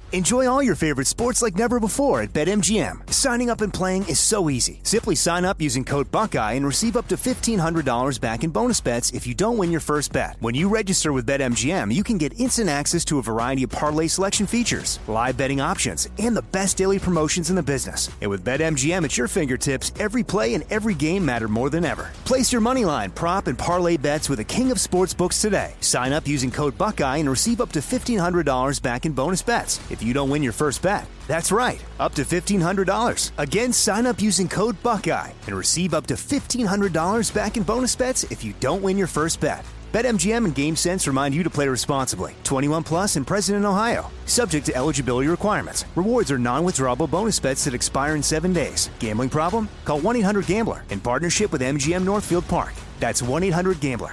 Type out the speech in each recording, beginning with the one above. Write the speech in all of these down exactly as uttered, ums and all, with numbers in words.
Enjoy all your favorite sports like never before at BetMGM. Signing up and playing is so easy. Simply sign up using code Buckeye and receive up to fifteen hundred dollars back in bonus bets if you don't win your first bet. When you register with BetMGM, you can get instant access to a variety of parlay selection features, live betting options, and the best daily promotions in the business. And with BetMGM at your fingertips, every play and every game matter more than ever. Place your moneyline, prop, and parlay bets with the king of sportsbooks today. Sign up using code Buckeye and receive up to fifteen hundred dollars back in bonus bets if you don't win your first bet. That's right, up to fifteen hundred dollars. Again, sign up using code Buckeye and receive up to fifteen hundred dollars back in bonus bets if you don't win your first bet. BetMGM and GameSense remind you to play responsibly. twenty-one plus and present in Ohio. Subject to eligibility requirements. Rewards are non-withdrawable bonus bets that expire in seven days. Gambling problem? Call one eight hundred gambler in partnership with M G M Northfield Park. That's one eight hundred gambler.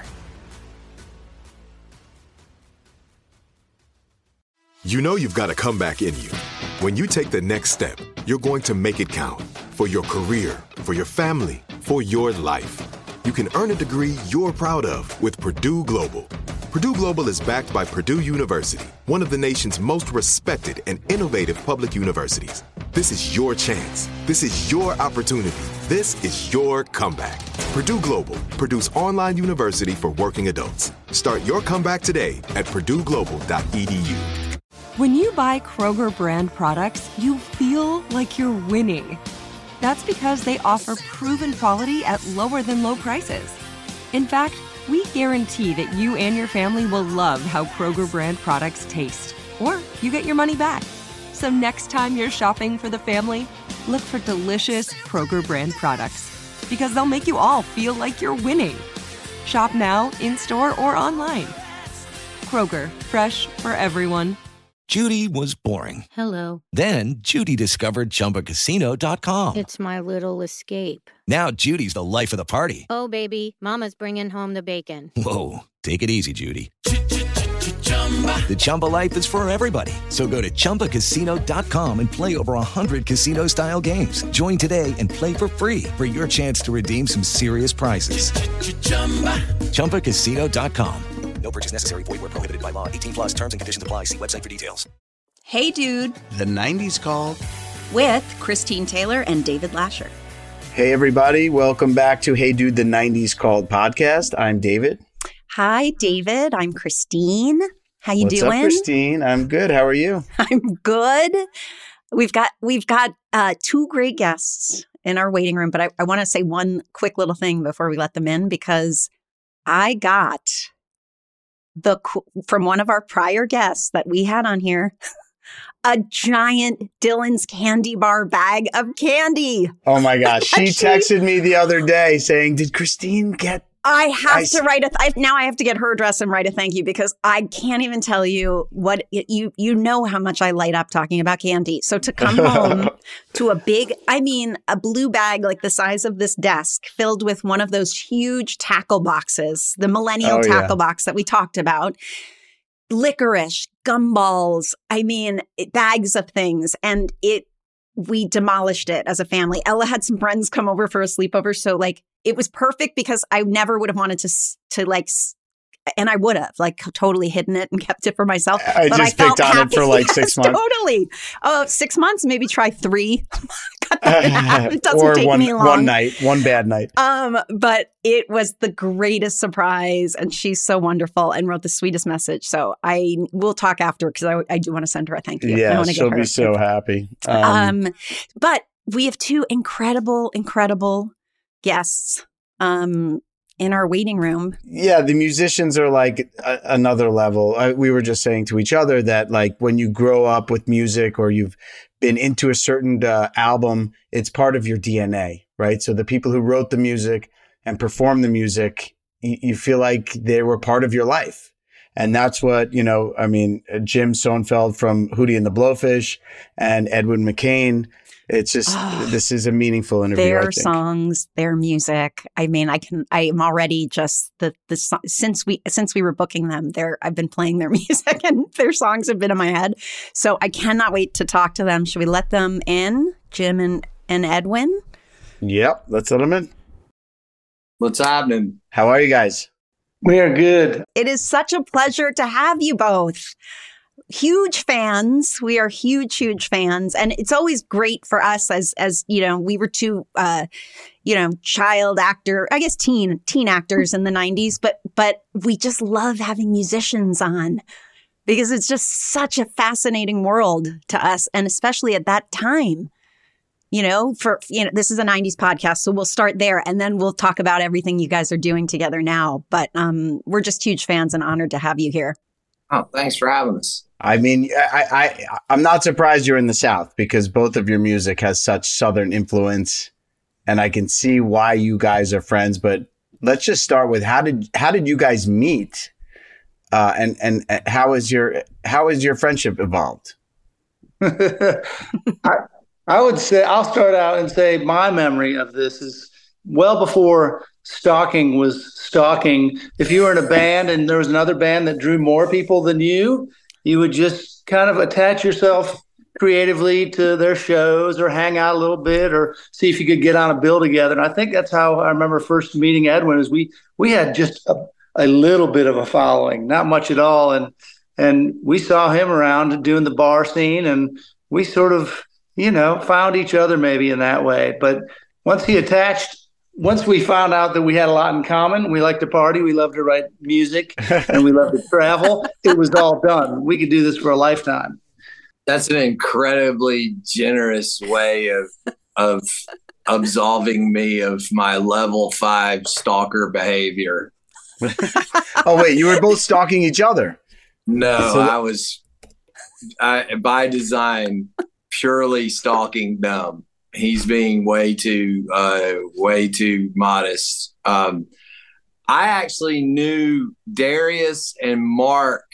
You know you've got a comeback in you. When you take the next step, you're going to make it count. For your career, for your family, for your life. You can earn a degree you're proud of with Purdue Global. Purdue Global is backed by Purdue University, one of the nation's most respected and innovative public universities. This is your chance. This is your opportunity. This is your comeback. Purdue Global, Purdue's online university for working adults. Start your comeback today at purdue global dot e d u. When you buy Kroger brand products, you feel like you're winning. That's because they offer proven quality at lower than low prices. In fact, we guarantee that you and your family will love how Kroger brand products taste, or you get your money back. So next time you're shopping for the family, look for delicious Kroger brand products, because they'll make you all feel like you're winning. Shop now, in-store, or online. Kroger, fresh for everyone. Judy was boring. Hello. Then Judy discovered Chumba Casino dot com. It's my little escape. Now Judy's the life of the party. Oh, baby, mama's bringing home the bacon. Whoa, take it easy, Judy. The Chumba life is for everybody. So go to Chumba Casino dot com and play over one hundred casino-style games. Join today and play for free for your chance to redeem some serious prizes. Chumba Casino dot com. No purchase necessary. Void where prohibited by law. eighteen plus terms and conditions apply. See website for details. Hey, Dude. The nineties Called. With Christine Taylor and David Lasher. Hey, everybody. Welcome back to Hey, Dude, the nineties Called podcast. I'm David. Hi, David. I'm Christine. How you What's doing? What's up, Christine? I'm good. How are you? I'm good. We've got we've got uh, two great guests in our waiting room, but I, I want to say one quick little thing before we let them in, because I got... The from one of our prior guests that we had on here, a giant Dylan's Candy Bar bag of candy. Oh my gosh. She texted me the other day saying, did Christine get... I have I to write a, th- now I have to get her address and write a thank you, because I can't even tell you what, it, you you know how much I light up talking about candy. So to come home to a big, I mean, a blue bag like the size of this desk filled with one of those huge tackle boxes, the Millennial oh, tackle yeah. box that we talked about, licorice, gumballs, I mean, it, bags of things. And it, we demolished it as a family. Ella had some friends come over for a sleepover. So like, it was perfect because I never would have wanted to, to like, and I would have like totally hidden it and kept it for myself. I but just I picked on happy. it for like yes, six months. Totally. Oh, six months, maybe try three. It doesn't or take one, me long. one night, one bad night. Um, but it was the greatest surprise, and she's so wonderful and wrote the sweetest message. So I will talk after, because I, I do want to send her a thank you. Yeah, I she'll get be so happy. Um, um, but we have two incredible, incredible guests um, in our waiting room. Yeah, the musicians are like a, another level. I, we were just saying to each other that like when you grow up with music or you've been into a certain uh, album, it's part of your D N A, right? So the people who wrote the music and performed the music, you, you feel like they were part of your life. And that's what, you know, I mean, Jim Sonfeld from Hootie and the Blowfish and Edwin McCain. It's just, oh, this is a meaningful interview. Their I think. songs, their music. I mean, I can, I am already just the, the, since we, since we were booking them there, I've been playing their music and their songs have been in my head. So I cannot wait to talk to them. Should we let them in, Jim and, and Edwin? Yep. Let's let them in. What's happening? How are you guys? We are good. It is such a pleasure to have you both. huge fans. We are huge, huge fans. And it's always great for us as, as, you know, we were two, uh, you know, child actor, I guess teen, teen actors in the nineties, but, but we just love having musicians on because it's just such a fascinating world to us. And especially at that time, you know, for, you know, this is a nineties podcast, so we'll start there and then we'll talk about everything you guys are doing together now. But um, we're just huge fans and honored to have you here. Oh, thanks for having us. I mean, I, I, I'm not surprised you're in the South because both of your music has such Southern influence, and I can see why you guys are friends. But let's just start with how did how did you guys meet, uh, and and how is your how is your friendship evolved? I, I would say I'll start out and say my memory of this is well before stalking was stalking. If you were in a band and there was another band that drew more people than you, you would just kind of attach yourself creatively to their shows or hang out a little bit or see if you could get on a bill together. And I think that's how I remember first meeting Edwin is we we had just a, a little bit of a following, not much at all. And and we saw him around doing the bar scene and we sort of, you know, found each other maybe in that way. But once he attached, once we found out that we had a lot in common, we like to party, we love to write music, and we love to travel, it was all done. We could do this for a lifetime. That's an incredibly generous way of of absolving me of my level five stalker behavior. Oh, wait, you were both stalking each other? No, so- I was, I, by design, purely stalking them. He's being way too, uh, way too modest. Um, I actually knew Darius and Mark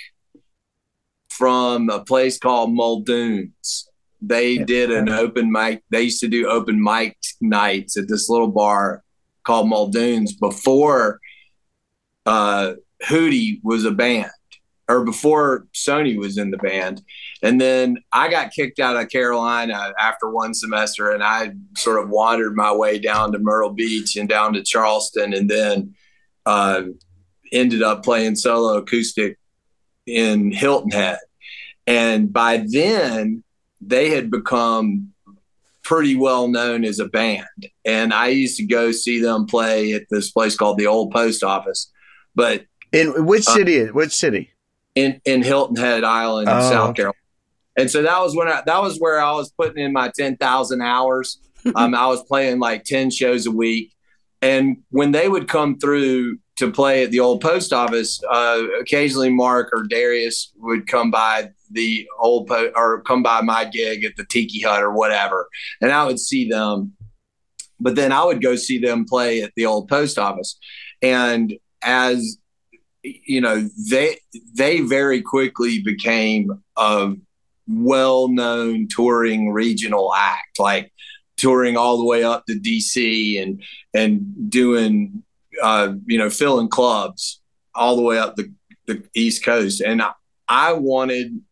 from a place called Muldoon's. They did an open mic. They used to do open mic nights at this little bar called Muldoon's before uh, Hootie was a band, or before Sony was in the band. And then I got kicked out of Carolina after one semester, and I sort of wandered my way down to Myrtle Beach and down to Charleston, and then uh, ended up playing solo acoustic in Hilton Head. And by then, they had become pretty well known as a band. And I used to go see them play at this place called the Old Post Office. But in which city? Uh, which city? In in Hilton Head Island, oh, South okay. Carolina. And so that was when I, that was where I was putting in my ten thousand hours. Um, I was playing like ten shows a week. And when they would come through to play at the Old Post Office, uh, occasionally Mark or Darius would come by the old po- or come by my gig at the Tiki Hut or whatever. And I would see them, but then I would go see them play at the Old Post Office. And as you know, they, they very quickly became a well-known touring regional act, like touring all the way up to D C and, and doing, uh, you know, filling clubs all the way up the, the East Coast. And I, I wanted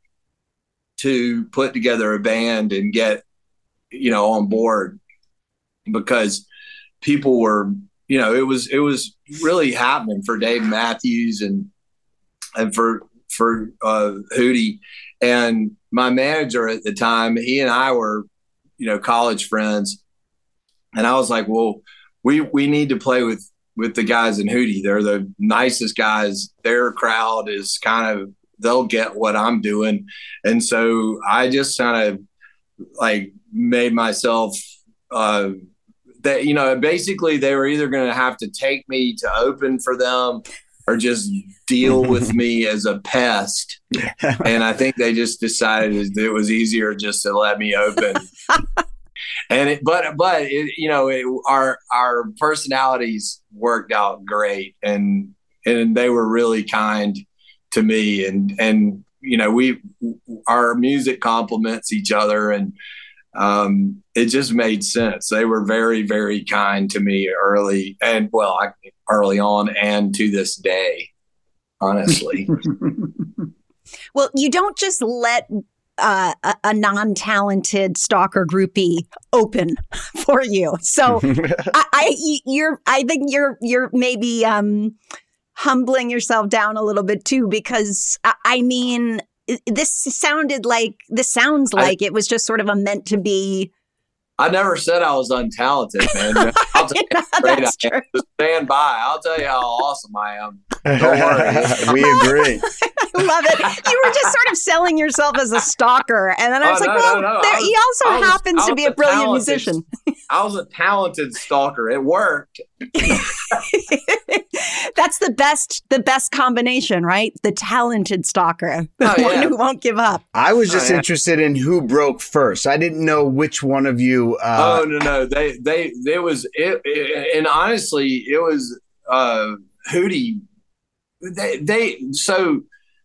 to put together a band and get, you know, on board because people were, you know, it was, it was really happening for Dave Matthews and, and for, for, uh, Hootie. And my manager at the time, he and I were, you know, college friends. And I was like, well, we, we need to play with, with the guys in Hootie. They're the nicest guys. Their crowd is kind of, they'll get what I'm doing. And so I just kind of like made myself, uh, that, you know, basically they were either going to have to take me to open for them or just deal with me as a pest. And I think they just decided it was easier just to let me open. And it, but, but, it, you know, it, our, our personalities worked out great, and, and they were really kind to me. And, and, you know, we, our music complements each other, and, um, it just made sense. They were very, very kind to me early and well, I, early on and to this day, honestly. Well, you don't just let uh, a, a non-talented stalker groupie open for you. So I, I, you're, I think you're, you're maybe um, humbling yourself down a little bit too, because I, I mean, this sounded like, this sounds like I, it was just sort of a meant to be. I never said I was untalented, man. I'll tell you how great I am. Just stand by. I'll tell you how awesome I am. Don't worry. We agree. I love it. You were just sort of selling yourself as a stalker. And then I was oh, like, no, well, no, no. there, was, he also was, happens to be a brilliant talented, musician. I was a talented stalker. It worked. That's the best, the best combination, right? The talented stalker, the oh, one yeah. who won't give up. I was just oh, yeah. interested in who broke first. I didn't know which one of you. Uh, oh no, no, they, they, it was, it, it and honestly, it was uh, Hootie. They, they, so,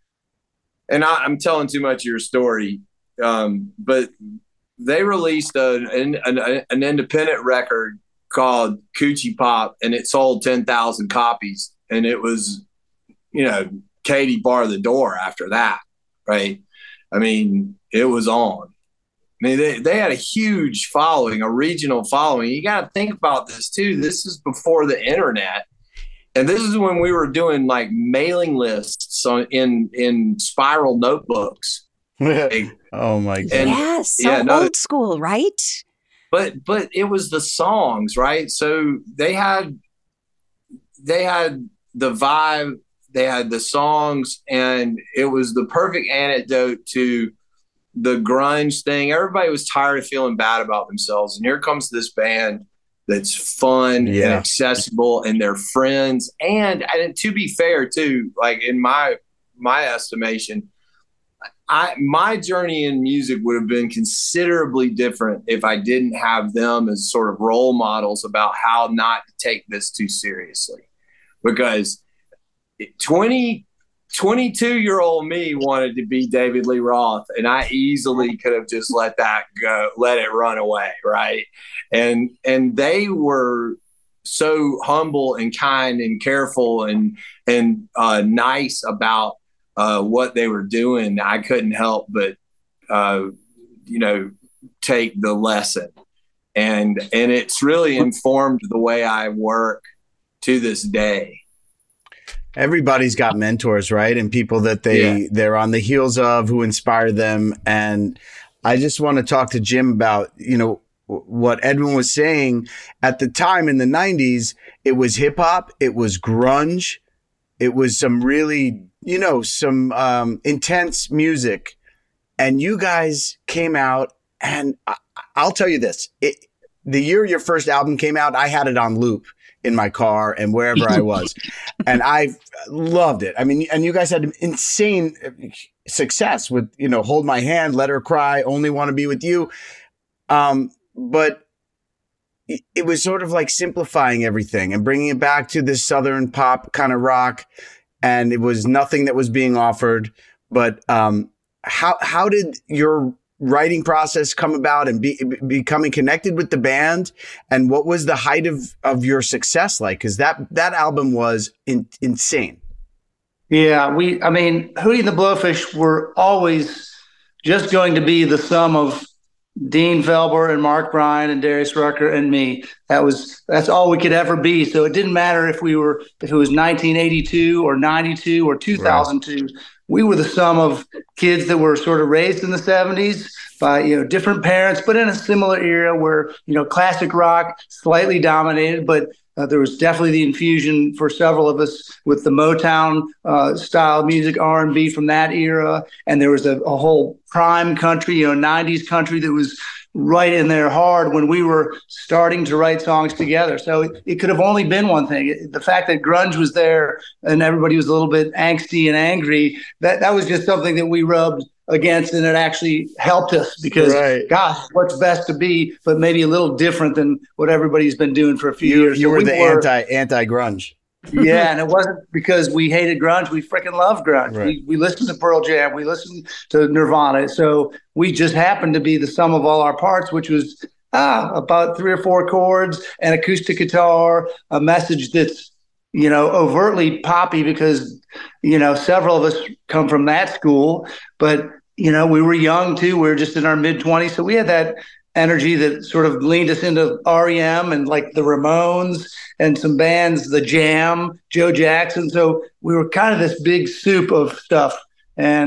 and I, I'm telling too much of your story, um, but they released a, an, an, an independent record called Coochie Pop, and it sold ten thousand copies. And it was, you know, Katie barred the door after that, right? I mean, it was on. I mean, they, they had a huge following, a regional following. You got to think about this, too. This is before the internet. And this is when we were doing, like, mailing lists on, in, in spiral notebooks. Like, oh, my God. And, yes, so yeah, no, old school, right? But but it was the songs, right? So they had they had the vibe, they had the songs, and it was the perfect antidote to the grunge thing. Everybody was tired of feeling bad about themselves, and here comes this band that's fun yeah. and accessible, and they're friends. And, and to be fair, too, like in my my estimation, I, my journey in music would have been considerably different if I didn't have them as sort of role models about how not to take this too seriously. Because twenty, twenty-two-year-old me wanted to be David Lee Roth, and I easily could have just let that go, let it run away, right? And and they were so humble and kind and careful and and uh, nice about Uh, what they were doing. I couldn't help but, uh, you know, take the lesson, and and it's really informed the way I work to this day. Everybody's got mentors, right? And people that they yeah. they're on the heels of who inspire them. And I just want to talk to Jim about, you know, what Edwin was saying at the time in the nineties. It was hip hop, it was grunge, it was some really, you know, some um, intense music, and you guys came out, and I, I'll tell you this, it, the year your first album came out, I had it on loop in my car and wherever I was, and I loved it. I mean, and you guys had insane success with, you know, Hold My Hand, Let Her Cry, Only Want to Be With You. Um, but it, it was sort of like simplifying everything and bringing it back to this Southern pop kind of rock. And it was nothing that was being offered. But um, how how did your writing process come about and be, becoming connected with the band? And what was the height of, of your success like? Because that, that album was in, insane. Yeah, we, I mean, Hootie and the Blowfish were always just going to be the sum of Dean Felber and Mark Bryan and Darius Rucker and me. That was, that's all we could ever be. So it didn't matter if we were, if it was nineteen eighty-two or ninety-two or two thousand two, right. We were the sum of kids that were sort of raised in the seventies by, you know, different parents, but in a similar era where, you know, classic rock slightly dominated, but Uh, there was definitely the infusion for several of us with the Motown uh, style music, R and B from that era. And there was a, a whole prime country, you know, nineties country that was right in there hard when we were starting to write songs together. So it, it could have only been one thing. It, the fact that grunge was there and everybody was a little bit angsty and angry, that, that was just something that we rubbed against, and it actually helped us because, right. gosh, what's best to be, but maybe a little different than what everybody's been doing for a few you, years. You so were we the were, anti anti grunge. Yeah, and it wasn't because we hated grunge. We freaking loved grunge. Right. We we listened to Pearl Jam. We listened to Nirvana. So we just happened to be the sum of all our parts, which was ah about three or four chords, an acoustic guitar, a message that's, you know, overtly poppy because, you know, several of us come from that school, but you know, we were young too. We were just in our mid twenties. So we had that energy that sort of leaned us into R E M and like the Ramones and some bands, The Jam, Joe Jackson. So we were kind of this big soup of stuff. And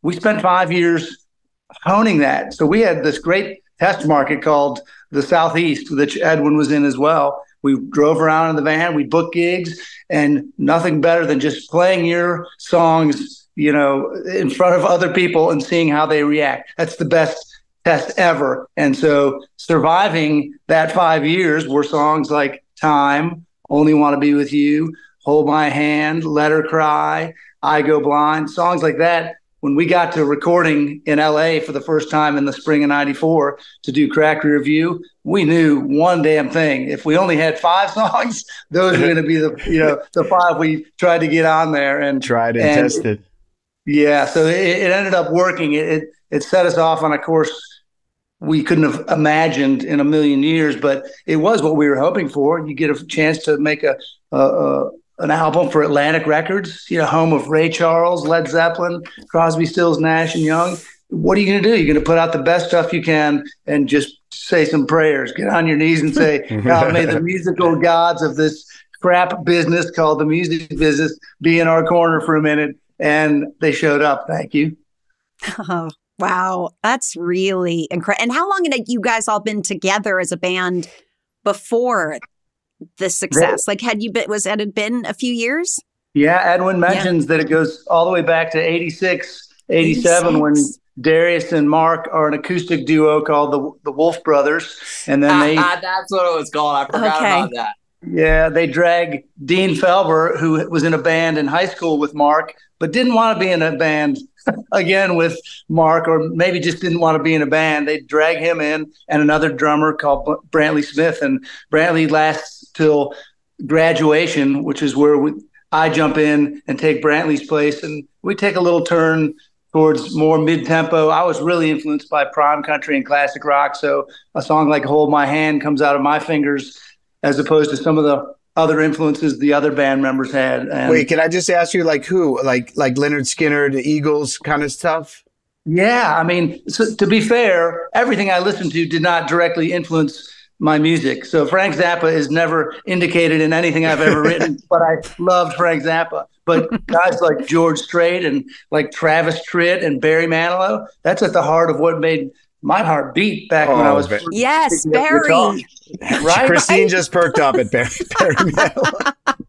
we spent five years honing that. So we had this great test market called the Southeast, which Edwin was in as well. We drove around in the van, we booked gigs, and nothing better than just playing your songs, you know, in front of other people and seeing how they react. That's the best test ever. And so surviving that five years were songs like Time, Only Want to Be With You, Hold My Hand, Let Her Cry, I Go Blind, songs like that. When we got to recording in L A for the first time in the spring of ninety-four to do Crack Rear View, we knew one damn thing. If we only had five songs, those were going to be the, you know, the five we tried to get on there and tried and, and tested. Yeah. So it, it ended up working. It, it, it set us off on a course we couldn't have imagined in a million years, but it was what we were hoping for. You get a chance to make a, a, a an album for Atlantic Records, you know, home of Ray Charles, Led Zeppelin, Crosby, Stills, Nash, and Young. What are you going to do? You're going to put out the best stuff you can and just say some prayers. Get on your knees and say, God, may the musical gods of this crap business called the music business be in our corner for a minute. And they showed up. Thank you. Oh, wow. That's really incredible. And how long had you guys all been together as a band before the success? Like, had you been, was it had been a few years? Yeah, Edwin mentions yeah. that it goes all the way back to eighty-six, eighty-seven, eighty-six. When Darius and Mark are an acoustic duo called the the Wolf Brothers, and then they uh, that's what it was called. I forgot okay. about that. Yeah, they drag Dean Felber, who was in a band in high school with Mark, but didn't want to be in a band again with Mark, or maybe just didn't want to be in a band. They drag him in and another drummer called Brantley Smith, and Brantley lasts till graduation, which is where we, I jump in and take Brantley's place, and we take a little turn towards more mid-tempo. I was really influenced by prime country and classic rock, so a song like Hold My Hand comes out of my fingers as opposed to some of the other influences the other band members had. And wait, can I just ask you, like who? Like like Leonard Skinner, the Eagles kind of stuff? Yeah, I mean, so, to be fair, everything I listened to did not directly influence my music. So Frank Zappa is never indicated in anything I've ever written, but I loved Frank Zappa. But guys like George Strait and like Travis Tritt and Barry Manilow, that's at the heart of what made my heart beat back oh, when I was first yes, Barry. Right? Christine just perked up at Barry. Barry Manilow.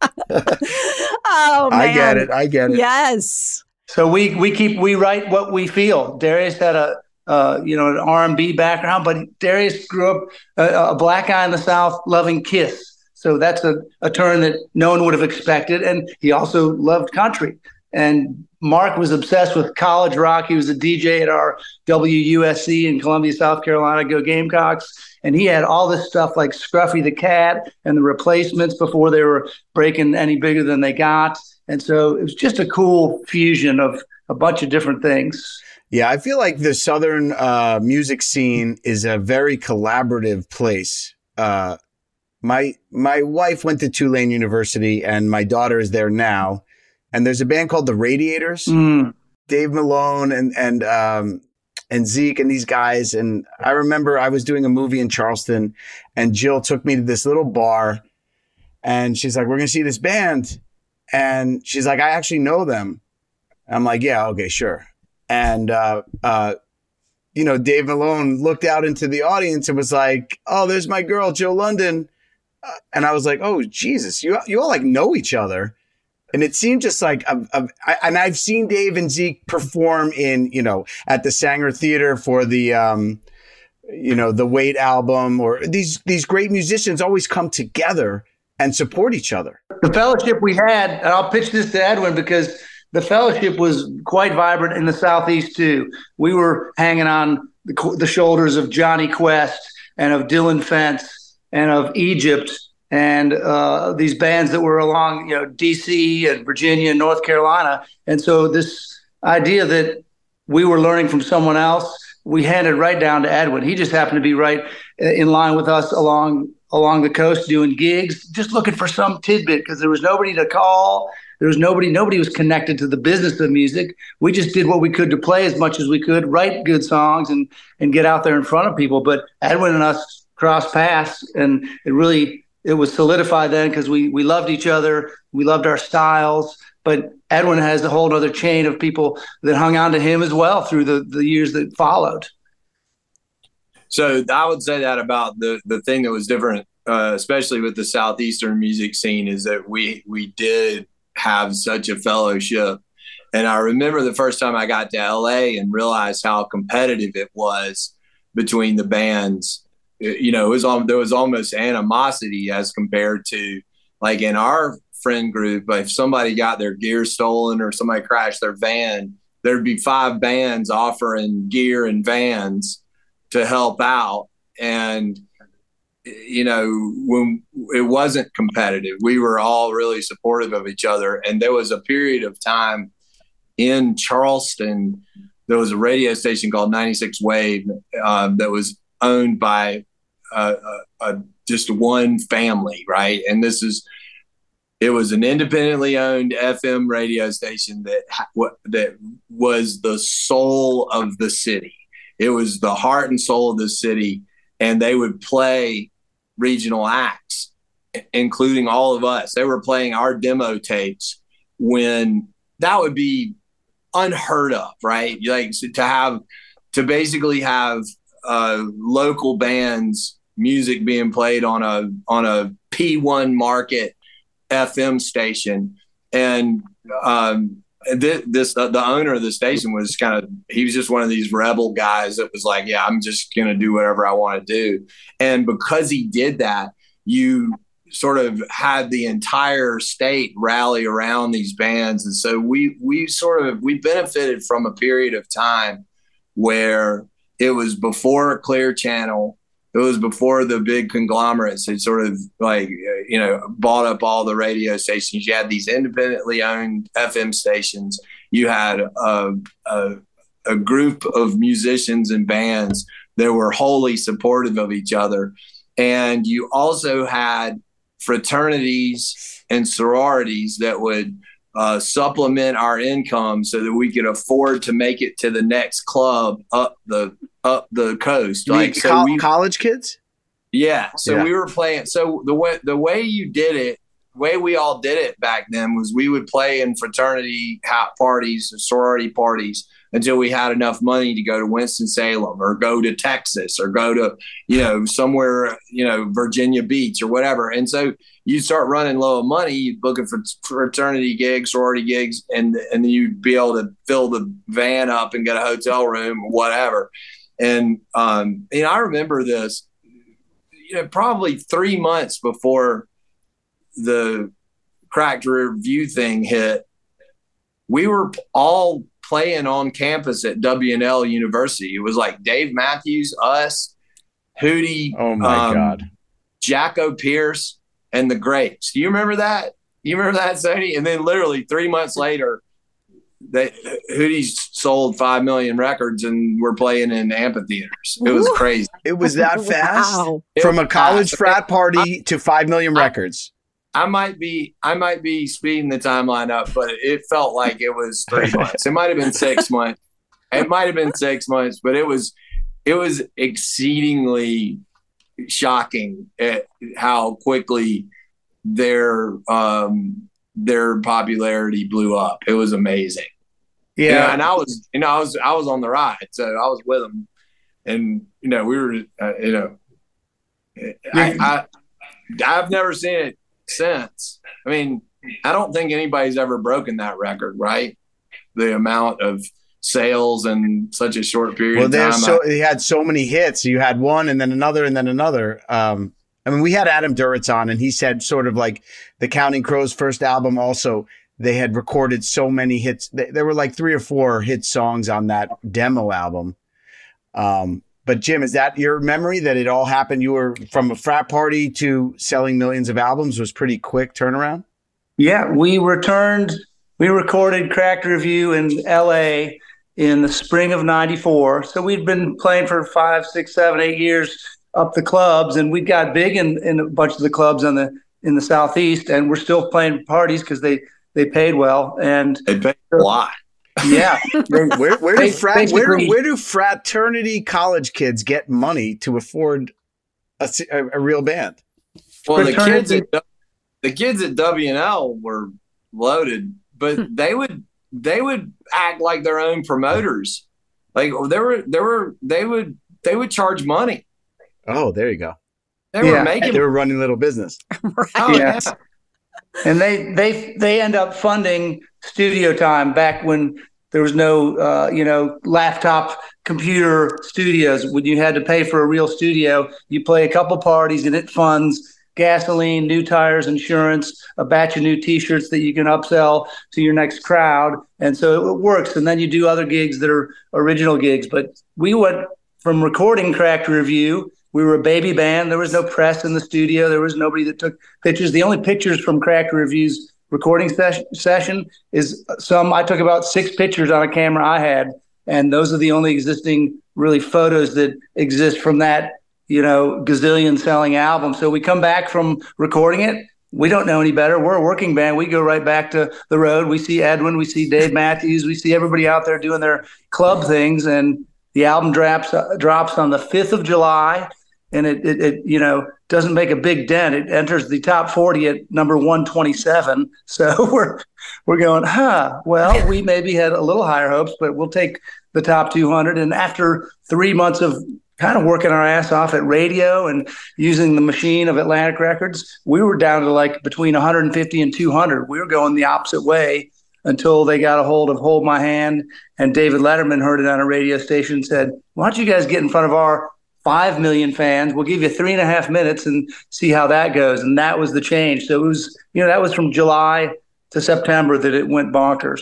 Oh man, I get it. I get it. Yes. So we we keep we write what we feel. Darius had a uh, you know an R and B background, but Darius grew up a, a black guy in the South loving Kiss. So that's a, a turn that no one would have expected. And he also loved country. And Mark was obsessed with college rock. He was a D J at our W U S C in Columbia, South Carolina, go Gamecocks. And he had all this stuff like Scruffy the Cat and the Replacements before they were breaking any bigger than they got. And so it was just a cool fusion of a bunch of different things. Yeah, I feel like the Southern uh, music scene is a very collaborative place. Uh, my my wife went to Tulane University, and my daughter is there now. And there's a band called the Radiators, mm. Dave Malone and and um, and Zeke and these guys. And I remember I was doing a movie in Charleston, and Jill took me to this little bar, and she's like, "We're gonna see this band," and she's like, "I actually know them." I'm like, "Yeah, okay, sure." And uh, uh, you know, Dave Malone looked out into the audience and was like, "Oh, there's my girl, Jill London," uh, and I was like, "Oh, Jesus, you you all like know each other." And it seemed just like, a, a, I, and I've seen Dave and Zeke perform in, you know, at the Sanger Theater for the, um, you know, the Wait album, or these these great musicians always come together and support each other. The fellowship we had, and I'll pitch this to Edwin because the fellowship was quite vibrant in the Southeast too. We were hanging on the, the shoulders of Johnny Quest and of Dylan Fence and of Egypt. And uh, these bands that were along, you know, D C and Virginia and North Carolina. And so this idea that we were learning from someone else, we handed right down to Edwin. He just happened to be right in line with us along along the coast doing gigs, just looking for some tidbit because there was nobody to call. There was nobody, nobody was connected to the business of music. We just did what we could to play as much as we could, write good songs and and get out there in front of people. But Edwin and us crossed paths, and it really... it was solidified then because we we loved each other. We loved our styles. but Edwin has a whole other chain of people that hung on to him as well through the, the years that followed. So I would say that about the, the thing that was different, uh, especially with the Southeastern music scene, is that we, we did have such a fellowship. And I remember the first time I got to L A and realized how competitive it was between the bands. You know, it was all, there was almost animosity as compared to, like, in our friend group, if somebody got their gear stolen or somebody crashed their van, there'd be five bands offering gear and vans to help out. And, you know, when it wasn't competitive, we were all really supportive of each other. And there was a period of time in Charleston, there was a radio station called ninety-six Wave um, that was owned by uh, a, a, just one family, right? And this is, it was an independently owned F M radio station that that was the soul of the city. It was the heart and soul of the city, and they would play regional acts, including all of us. They were playing our demo tapes when that would be unheard of, right? Like to have, to basically have uh, local bands music being played on a on a P one market F M station, and um, this, this uh, the owner of the station was kind of, he was just one of these rebel guys that was like, yeah, I'm just going to do whatever I want to do. And because he did that, you sort of had the entire state rally around these bands. And so we, we sort of, we benefited from a period of time where it was before Clear Channel. It was before the big conglomerates had sort of like, you know, bought up all the radio stations. You had these independently owned F M stations. You had a, a, a group of musicians and bands that were wholly supportive of each other. And you also had fraternities and sororities that would uh, supplement our income so that we could afford to make it to the next club up the up the coast. You like mean so co- we, college kids? Yeah. So Yeah. we were playing. So the way the way you did it, the way we all did it back then was we would play in fraternity hat parties or sorority parties until we had enough money to go to Winston-Salem or go to Texas or go to, you know, somewhere, you know, Virginia Beach or whatever. And so you start running low of money, you're looking for fraternity gigs, sorority gigs, and and then you'd be able to fill the van up and get a hotel room or whatever. And, um, you know, I remember this, you know, probably three months before the Cracked Rear View thing hit, we were all playing on campus at W and L University. It was like Dave Matthews, us, Hootie, Oh my um, God. Jacko Pierce, and the Grapes. Do you remember that? You remember that, Sony? And then literally three months later, they Hootie's sold five million records and we're playing in amphitheaters. It was crazy. It was that fast? Wow. From a college fast. frat party to five million records. I might be I might be speeding the timeline up, but it felt like it was three months. It might have been six months. It might have been six months, but it was it was exceedingly shocking at how quickly their um, their popularity blew up. It was amazing. Yeah. You know, and I was you know I was I was on the ride, so I was with them, and you know we were uh, you know I, I I've never seen it since. I mean, I don't think anybody's ever broken that record, right? The amount of sales in such a short period Well, of there's time. so I, he had so many hits. You had one and then another and then another. Um, I mean, we had Adam Duritz on, and he said sort of like the Counting Crows' first album. Also, they had recorded so many hits. There were like three or four hit songs on that demo album. Um, but Jim, is that your memory that it all happened? You were from a frat party to selling millions of albums was pretty quick turnaround. Yeah, we returned, we recorded Cracked Rear View in L A in the spring of ninety-four. So we'd been playing for five, six, seven, eight years up the clubs, and we got big in, in a bunch of the clubs in the in the Southeast, and we're still playing parties because they, they paid well. And they paid a lot. Yeah. Where, where, do frat, where, Basically- where do fraternity college kids get money to afford a, a, a real band? Well, the kids Fraternity- at the kids at W and L were loaded but they would they would act like their own promoters. Like there were there were they would they would charge money. Oh, there you go. They Yeah. were making They were running little business. Right. oh, yeah. Yes. And they they they end up funding studio time back when there was no uh, you know laptop computer studios. When you had to pay for a real studio, you play a couple parties and it funds gasoline, new tires, insurance, a batch of new T-shirts that you can upsell to your next crowd, and so it works. And then you do other gigs that are original gigs. But we went from recording Cracked Review. We were a baby band. There was no press in the studio. There was nobody that took pictures. The only pictures from Cracked Review's recording ses- session is some, I took about six pictures on a camera I had. And those are the only existing really photos that exist from that, you know, gazillion selling album. So we come back from recording it. We don't know any better. We're a working band. We go right back to the road. We see Edwin, we see Dave Matthews, we see everybody out there doing their club things. And the album drops, uh, drops on the fifth of July. And it, it, it, you know, doesn't make a big dent. It enters the top forty at number one twenty-seven. So we're we're going, huh? Well, we maybe had a little higher hopes, but we'll take the top two hundred. And after three months of kind of working our ass off at radio and using the machine of Atlantic Records, we were down to like between one hundred fifty and two hundred. We were going the opposite way until they got a hold of Hold My Hand, and David Letterman heard it on a radio station and said, "Why don't you guys get in front of our five million fans? We'll give you three and a half minutes and see how that goes." And that was the change. So it was, you know, that was from July to September that it went bonkers.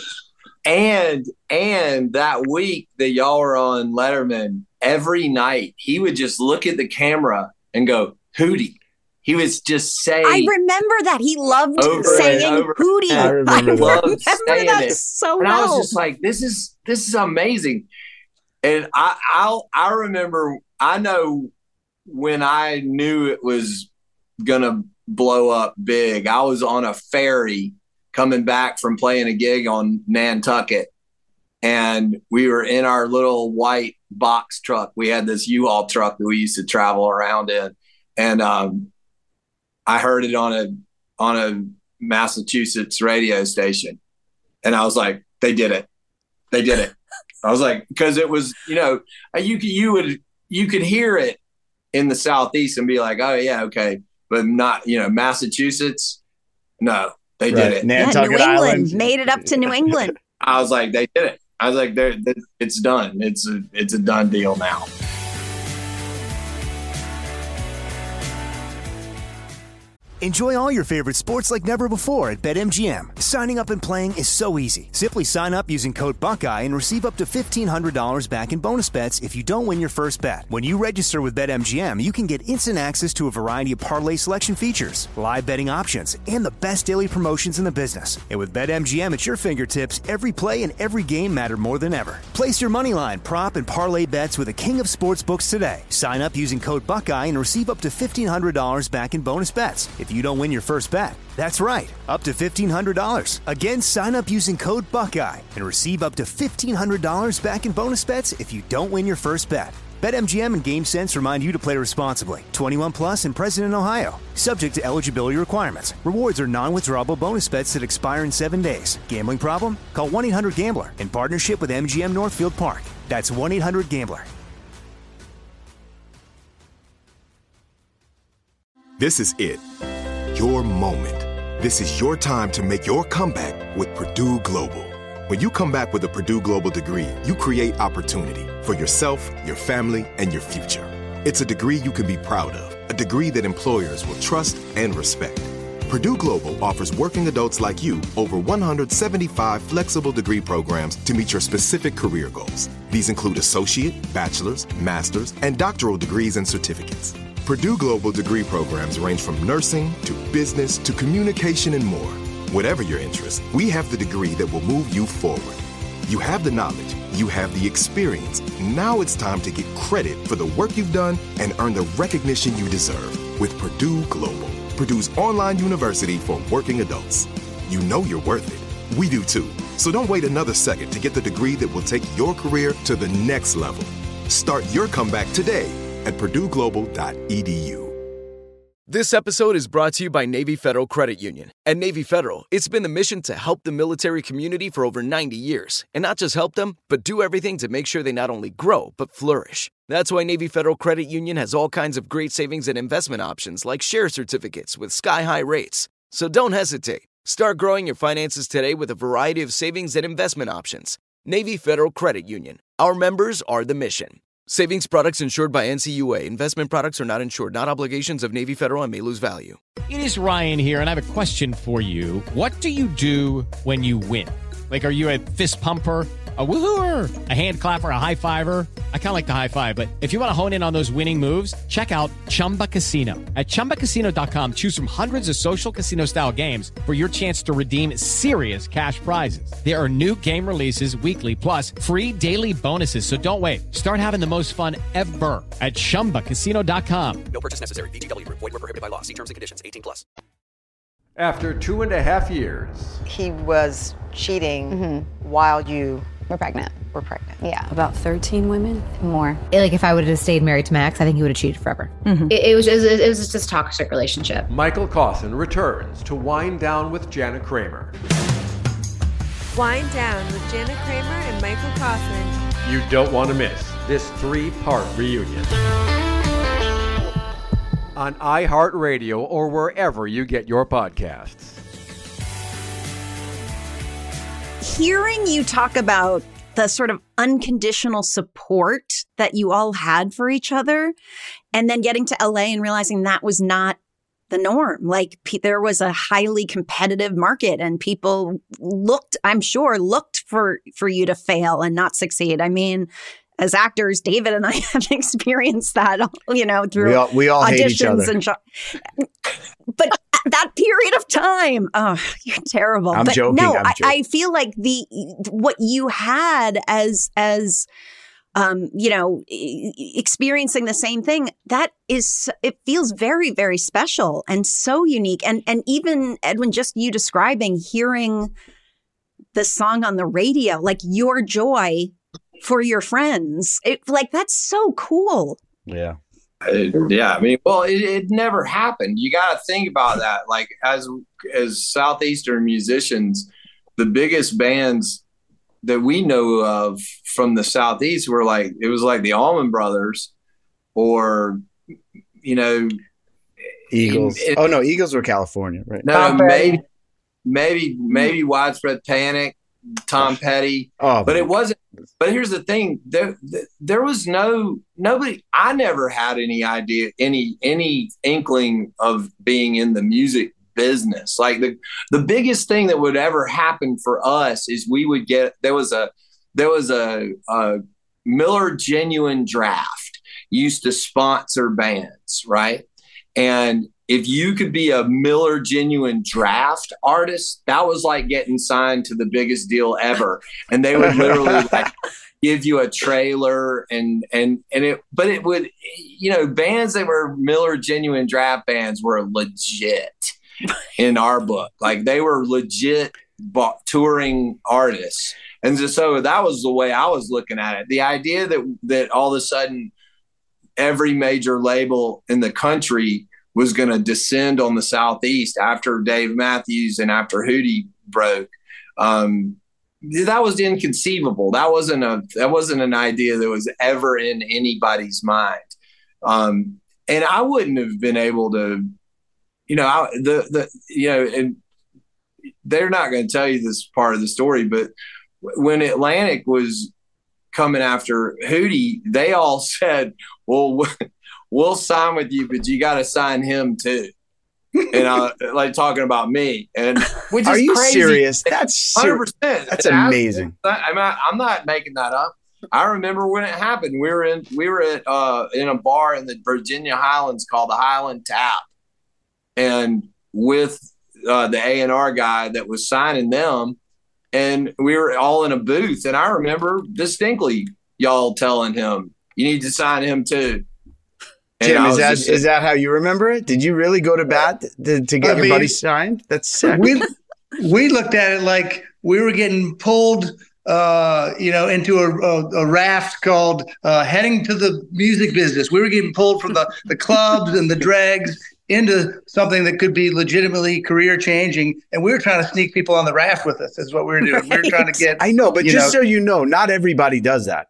And and that week that y'all were on Letterman, every night he would just look at the camera and go, "Hootie." He was just saying. I remember that. He loved over saying and over. Hootie. I remember I that. remember saying that it. so And well. I was just like, this is this is amazing. And I I'll, I remember, I know when I knew it was gonna blow up big, I was on a ferry coming back from playing a gig on Nantucket, and we were in our little white box truck. We had this U-Haul truck that we used to travel around in, and um, I heard it on a on a Massachusetts radio station, and I was like, they did it, they did it. I was like, because it was, you know, you could you would you could hear it in the Southeast and be like, oh yeah, okay, but not, you know, Massachusetts. No, they Right. did it. yeah, Nantucket New England Island. made it up to New England. I was like, they did it. I was like, they're, they it's done. It's a, it's a done deal now. Enjoy all your favorite sports like never before at BetMGM. Signing up and playing is so easy. Simply sign up using code Buckeye and receive up to fifteen hundred dollars back in bonus bets if you don't win your first bet. When you register with BetMGM, you can get instant access to a variety of parlay selection features, live betting options, and the best daily promotions in the business. And with BetMGM at your fingertips, every play and every game matter more than ever. Place your moneyline, prop, and parlay bets with the king of sportsbooks today. Sign up using code Buckeye and receive up to fifteen hundred dollars back in bonus bets if you don't win your first bet. That's right, up to fifteen hundred dollars. Again, sign up using code Buckeye and receive up to fifteen hundred dollars back in bonus bets if you don't win your first bet. BetMGM and GameSense remind you to play responsibly. twenty-one plus and present in Ohio. Subject to eligibility requirements. Rewards are non-withdrawable bonus bets that expire in seven days. Gambling problem? Call one eight hundred gambler in partnership with M G M Northfield Park. That's one eight hundred gambler. This is it. Your moment. This is your time to make your comeback with Purdue Global. When you come back with a Purdue Global degree, you create opportunity for yourself, your family, and your future. It's a degree you can be proud of, a degree that employers will trust and respect. Purdue Global offers working adults like you over one hundred seventy-five flexible degree programs to meet your specific career goals. These include associate, bachelor's, master's, and doctoral degrees and certificates. Purdue Global degree programs range from nursing to business to communication and more. Whatever your interest, we have the degree that will move you forward. You have the knowledge, you have the experience. Now it's time to get credit for the work you've done and earn the recognition you deserve with Purdue Global, Purdue's online university for working adults. You know you're worth it. We do too. So don't wait another second to get the degree that will take your career to the next level. Start your comeback today at purdue global dot e d u. This episode is brought to you by Navy Federal Credit Union. At Navy Federal, it's been the mission to help the military community for over ninety years. And not just help them, but do everything to make sure they not only grow, but flourish. That's why Navy Federal Credit Union has all kinds of great savings and investment options like share certificates with sky-high rates. So don't hesitate. Start growing your finances today with a variety of savings and investment options. Navy Federal Credit Union. Our members are the mission. Savings products insured by N C U A. Investment products are not insured, not obligations of Navy Federal and may lose value. It is Ryan here, and I have a question for you. What do you do when you win? Like, are you a fist pumper, a woohooer, a hand clapper, a high fiver? I kind of like the high five, but if you want to hone in on those winning moves, check out Chumba Casino. At chumba casino dot com, choose from hundreds of social casino style games for your chance to redeem serious cash prizes. There are new game releases weekly, plus free daily bonuses. So don't wait. Start having the most fun ever at chumba casino dot com. No purchase necessary. V G W Group. Void where prohibited by law. See terms and conditions. eighteen plus. After two and a half years, he was cheating mm-hmm. while you were pregnant. Were pregnant. Yeah. About thirteen women? More. It, like, if I would have stayed married to Max, I think he would have cheated forever. Mm-hmm. It, it was just, it was just a toxic relationship. Michael Cawthon returns to Wind Down with Jana Kramer. Wind Down with Jana Kramer and Michael Cawthon. You don't want to miss this three-part reunion. On iHeartRadio or wherever you get your podcasts. Hearing you talk about the sort of unconditional support that you all had for each other, and then getting to L A and realizing that was not the norm. Like, p- there was a highly competitive market, and people looked, I'm sure, looked for, for you to fail and not succeed. I mean, as actors, David and I have experienced that, you know, through we all, we all hate each auditions other. and sh- but that period of time, oh, you're terrible. I'm but joking. No, I'm I, joking. I feel like the what you had as as um, you know, e- experiencing the same thing, that is, it feels very, very special and so unique. And and even Edwin, just you describing hearing the song on the radio, like your joy for your friends, it, like, that's so cool. Yeah. It, yeah, I mean, well, it, it never happened. You got to think about that. Like, as as Southeastern musicians, the biggest bands that we know of from the Southeast were like, it was like the Allman Brothers, or, you know, Eagles. In, in, oh no, Eagles were California, right? No, no maybe, maybe, maybe Widespread Panic, Tom Petty, oh, but it wasn't. But here's the thing: there, there was no nobody. I never had any idea, any any inkling of being in the music business. Like, the the biggest thing that would ever happen for us is we would get there was a there was a, a Miller Genuine Draft used to sponsor bands, right? And if you could be a Miller Genuine Draft artist, that was like getting signed to the biggest deal ever. And they would literally like give you a trailer and, and, and it, but it would, you know, bands that were Miller Genuine Draft bands were legit in our book. Like, they were legit touring artists. And so, so that was the way I was looking at it. The idea that, that all of a sudden every major label in the country was going to descend on the Southeast after Dave Matthews and after Hootie broke. Um, that was inconceivable. That wasn't a, that wasn't an idea that was ever in anybody's mind. Um, and I wouldn't have been able to, you know, I, the, the, you know, and they're not going to tell you this part of the story, but when Atlantic was coming after Hootie, they all said, well, we'll sign with you, but you got to sign him too. And I like talking about me. And which are is you crazy. serious? That's one hundred percent. That's amazing. I'm not, I'm not making that up. I remember when it happened. We were in we were at uh, in a bar in the Virginia Highlands called the Highland Tap, and with uh, the A and R guy that was signing them, and we were all in a booth. And I remember distinctly y'all telling him, "You need to sign him too." Jim, is that, is that how you remember it? Did you really go to bat to, to get I your mean, buddy signed? That's sick. We, we looked at it like we were getting pulled, uh, you know, into a, a, a raft called uh, heading to the music business. We were getting pulled from the, the clubs and the dregs into something that could be legitimately career changing. And we were trying to sneak people on the raft with us is what we were doing. Right. We were trying to get, I know, but just know, so you know, not everybody does that.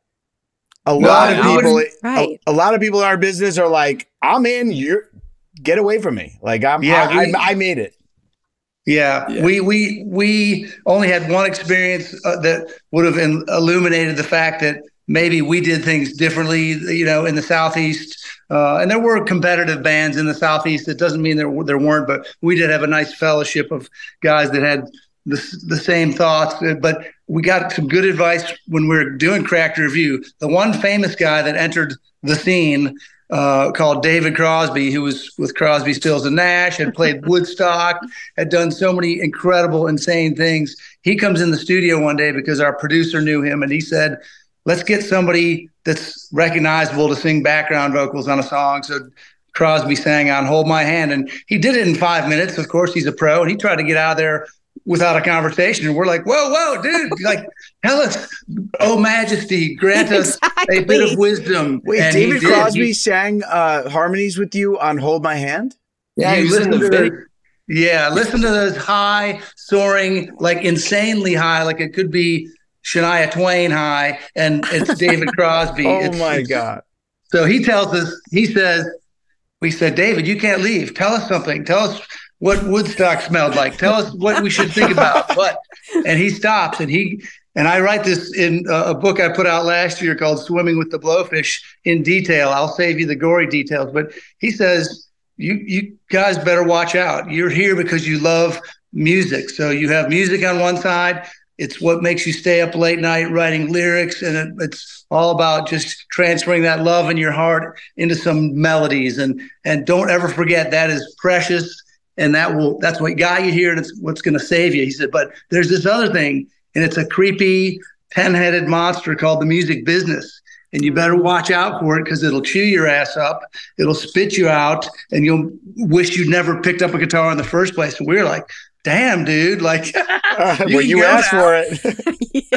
A lot no, of people, right. a, a lot of people in our business are like, I'm in, you're get away from me. Like I'm, yeah, I, we, I, I made it. Yeah, yeah, we we we only had one experience uh, that would have in, illuminated the fact that maybe we did things differently, you know, in the Southeast. Uh, and there were competitive bands in the Southeast. It doesn't mean there there weren't, but we did have a nice fellowship of guys that had the the same thoughts. But we got some good advice when we were doing Cracked Review. The one famous guy that entered the scene. Uh, called David Crosby, who was with Crosby, Stills and Nash, had played Woodstock, had done so many incredible, insane things. He comes in the studio one day because our producer knew him, and he said, let's get somebody that's recognizable to sing background vocals on a song. So Crosby sang on Hold My Hand, and he did it in five minutes. Of course, he's a pro, and he tried to get out of there without a conversation. And we're like, whoa, whoa, dude, like, tell us, oh, Majesty, grant us exactly. a bit of wisdom. Wait, and David Crosby he, sang uh, harmonies with you on Hold My Hand? Yeah, he listened to those, yeah, listen to those high, soaring, like insanely high, like it could be Shania Twain high, and it's David Crosby. oh, it's, my it's, God. So he tells us, he says, we said, David, you can't leave. Tell us something. Tell us what Woodstock smelled like. Tell us what we should think about. What? And he stops, and he and I write this in a book I put out last year called Swimming with the Blowfish in detail. I'll save you the gory details. But he says, you you guys better watch out. You're here because you love music. So you have music on one side. It's what makes you stay up late night writing lyrics. And it, it's all about just transferring that love in your heart into some melodies. And and don't ever forget that is precious. And that will, that's what got you here. And it's what's going to save you. He said, but there's this other thing, and it's a creepy ten-headed monster called the music business. And you better watch out for it because it'll chew your ass up. It'll spit you out, and you'll wish you'd never picked up a guitar in the first place. And we were like, damn, dude, like, uh, you, well, you asked now. for it. yeah.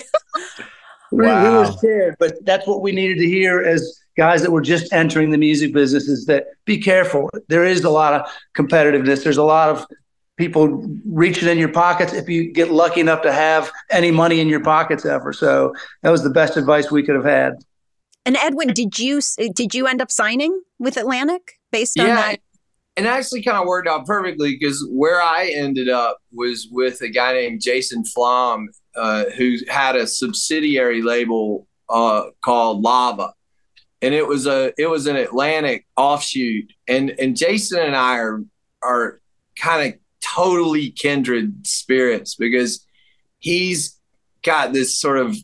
we, wow. we were scared, but that's what we needed to hear as guys that were just entering the music business, is that be careful. There is a lot of competitiveness. There's a lot of people reaching in your pockets if you get lucky enough to have any money in your pockets ever. So that was the best advice we could have had. And Edwin, did you did you end up signing with Atlantic based on yeah, that? And actually kind of worked out perfectly because where I ended up was with a guy named Jason Flom, uh, who had a subsidiary label uh, called Lava. And it was a it was an Atlantic offshoot, and and Jason and I are are kind of totally kindred spirits because he's got this sort of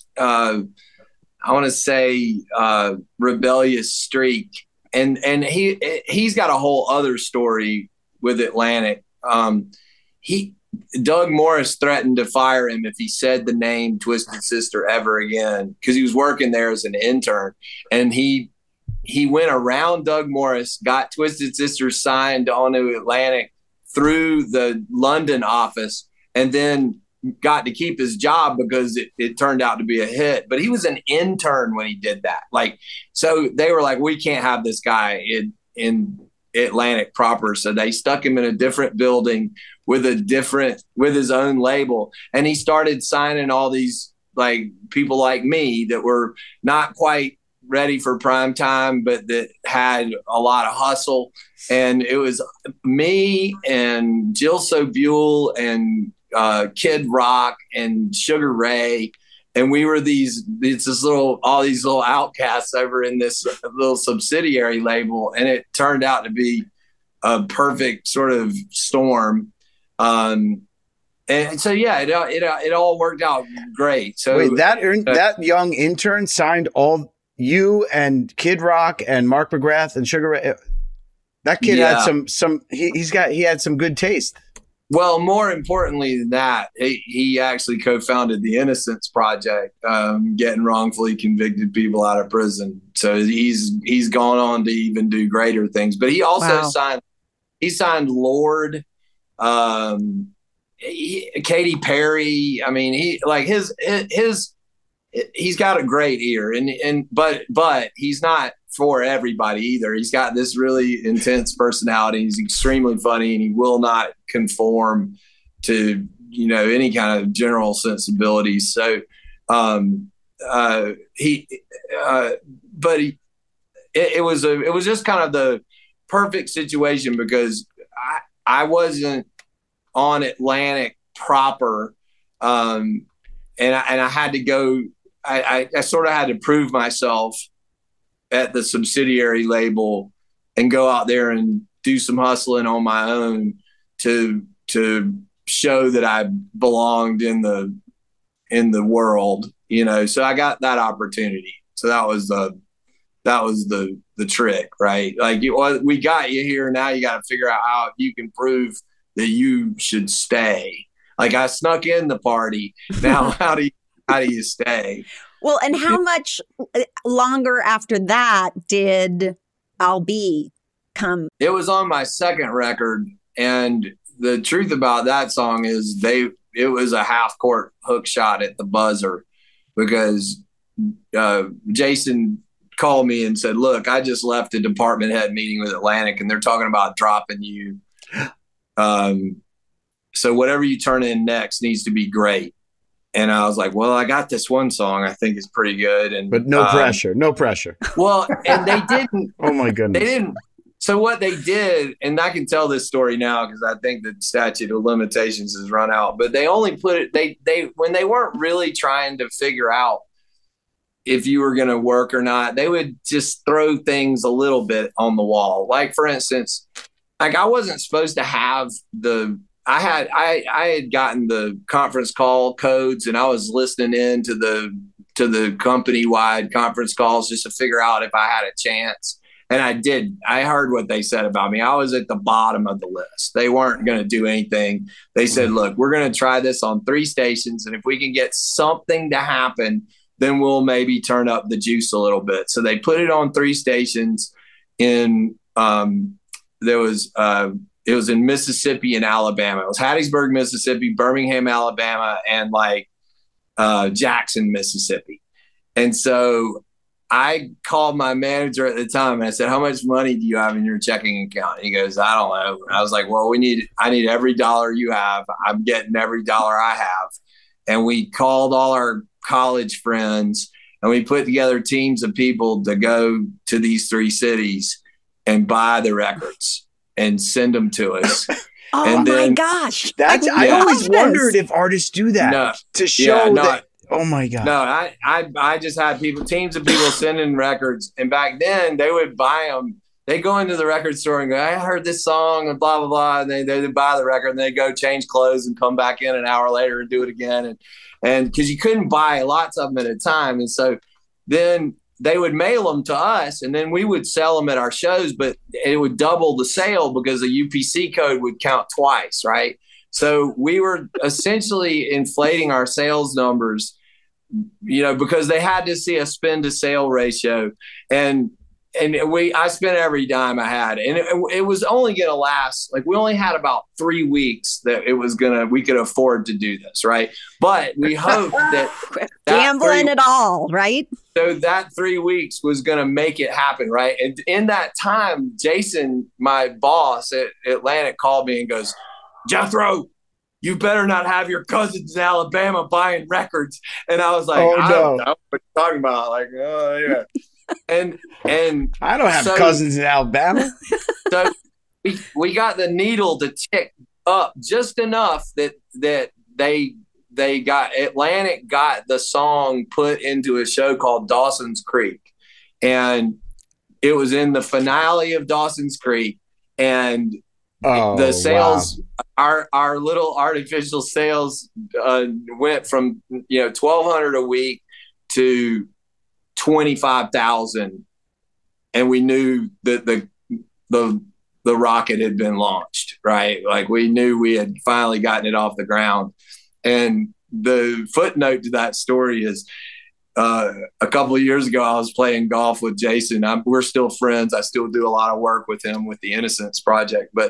uh, I want to say uh, rebellious streak, and and he he's got a whole other story with Atlantic. Um, he Doug Morris threatened to fire him if he said the name Twisted Sister ever again, because he was working there as an intern. And he he went around Doug Morris, got Twisted Sister signed onto Atlantic through the London office, and then got to keep his job because it, it turned out to be a hit. But he was an intern when he did that. Like, so they were like, we can't have this guy in in Atlantic proper. So they stuck him in a different building with a different, with his own label. And he started signing all these like people like me that were not quite ready for prime time, but that had a lot of hustle. And it was me and Jill Sobule and uh, Kid Rock and Sugar Ray. And we were these, it's this little, all these little outcasts over in this little subsidiary label. And it turned out to be a perfect sort of storm. Um, and so, yeah, it, it, it all worked out great. So wait, that, uh, that young intern signed all you and Kid Rock and Mark McGrath and Sugar Ray. That kid yeah. had some, some, he, he's got, he had some good taste. Well, more importantly than that, he, he actually co-founded the Innocence Project, um, getting wrongfully convicted people out of prison. So he's he's gone on to even do greater things. But he also wow. signed he signed Lorde, um, he, Katy Perry. I mean, he like his his he's got a great ear, and and but but he's not for everybody either. He's got this really intense personality. He's extremely funny, and he will not conform to, you know, any kind of general sensibilities. So um, uh, he, uh, but he, it, it was a it was just kind of the perfect situation because I I wasn't on Atlantic proper, um, and I, and I had to go. I, I, I sort of had to prove myself at the subsidiary label and go out there and do some hustling on my own to to show that I belonged in the in the world, you know. So I got that opportunity. So that was the that was the the trick, right? Like, you, well, we got you here. Now you got to figure out how you can prove that you should stay. Like, I snuck in the party. Now how do you how do you stay? Well, and how much longer after that did I'll Be come? It was on my second record, and the truth about that song is they it was a half court hook shot at the buzzer because uh, Jason called me and said, "Look, I just left a department head meeting with Atlantic, and they're talking about dropping you. Um, so whatever you turn in next needs to be great." And I was like, well, I got this one song I think is pretty good. And But no um, pressure, no pressure. Well, and they didn't. Oh, my goodness. They didn't. So what they did, and I can tell this story now because I think the statute of limitations has run out, but they only put it, they, they, when they weren't really trying to figure out if you were going to work or not, they would just throw things a little bit on the wall. Like, for instance, like I wasn't supposed to have the, I had I, I had gotten the conference call codes, and I was listening in to the to the company wide conference calls just to figure out if I had a chance. And I did. I heard what they said about me. I was at the bottom of the list. They weren't going to do anything. They said, "Look, we're going to try this on three stations, and if we can get something to happen, then we'll maybe turn up the juice a little bit." So they put it on three stations. In um, there was. Uh, It was in Mississippi and Alabama. It was Hattiesburg, Mississippi, Birmingham, Alabama, and like uh, Jackson, Mississippi. And so I called my manager at the time and I said, "How much money do you have in your checking account?" And he goes, "I don't know." And I was like, "Well, we need, I need every dollar you have. I'm getting every dollar I have." And we called all our college friends and we put together teams of people to go to these three cities and buy the records and send them to us. Oh and my then, gosh. That's, I, yeah. I always wondered if artists do that no, to show yeah, no, that. Oh my God. No, I, I, I just had people, teams of people sending records. And back then they would buy them. They go into the record store and go, "I heard this song," and blah, blah, blah. And they, they would buy the record and they go change clothes and come back in an hour later and do it again. And, and cause you couldn't buy lots of them at a time. And so then they would mail them to us, and then we would sell them at our shows, but it would double the sale because the U P C code would count twice, right? So we were essentially inflating our sales numbers, you know, because they had to see a spend to sale ratio. And and we I spent every dime I had, and it, it was only going to last, like we only had about three weeks that it was going to, we could afford to do this, right? But we hoped that, that gambling three, it all, right? So that three weeks was going to make it happen, right? And in that time, Jason, my boss at Atlantic, called me and goes, "Jethro, you better not have your cousins in Alabama buying records." And I was like, oh, I no. don't know what you're talking about. Like, oh, yeah. And and I don't have so, cousins in Alabama. So we, we got the needle to tick up just enough that that they they got Atlantic got the song put into a show called Dawson's Creek, and it was in the finale of Dawson's Creek, and oh, the sales wow. our our little artificial sales uh, went from, you know, twelve hundred a week to twenty-five thousand, and we knew that the the the rocket had been launched, right? Like we knew we had finally gotten it off the ground. And the footnote to that story is uh, a couple of years ago, I was playing golf with Jason. I'm, we're still friends. I still do a lot of work with him with the Innocence Project, but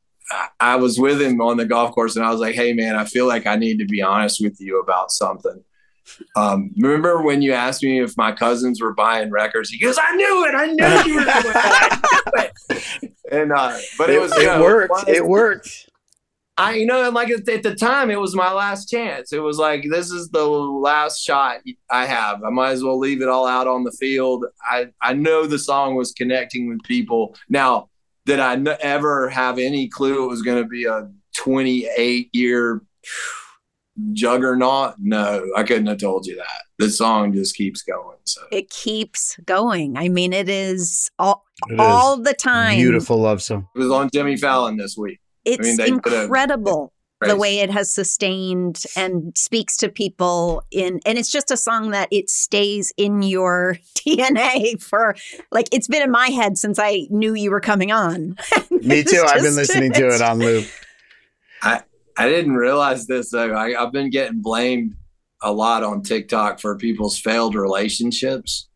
I, I was with him on the golf course and I was like, "Hey man, I feel like I need to be honest with you about something." Um, remember when you asked me if my cousins were buying records? He goes, I knew it. I knew you were doing that. I knew it. And, uh, but it, it was, it you know, worked. It worked. I, you know, and like at the time, it was my last chance. It was like, this is the last shot I have. I might as well leave it all out on the field. I, I know the song was connecting with people. Now, did I n- ever have any clue it was going to be a twenty-eight year juggernaut? No, I couldn't have told you that. The song just keeps going. So it keeps going. I mean, it is all, it all is the time. Beautiful love song. It was on Jimmy Fallon this week. It's I mean, incredible the way it has sustained and speaks to people in, and it's just a song that it stays in your D N A for, like, it's been in my head since I knew you were coming on. Me too. I've been listening to it on loop. I, I didn't realize this though. I, I've been getting blamed a lot on TikTok for people's failed relationships.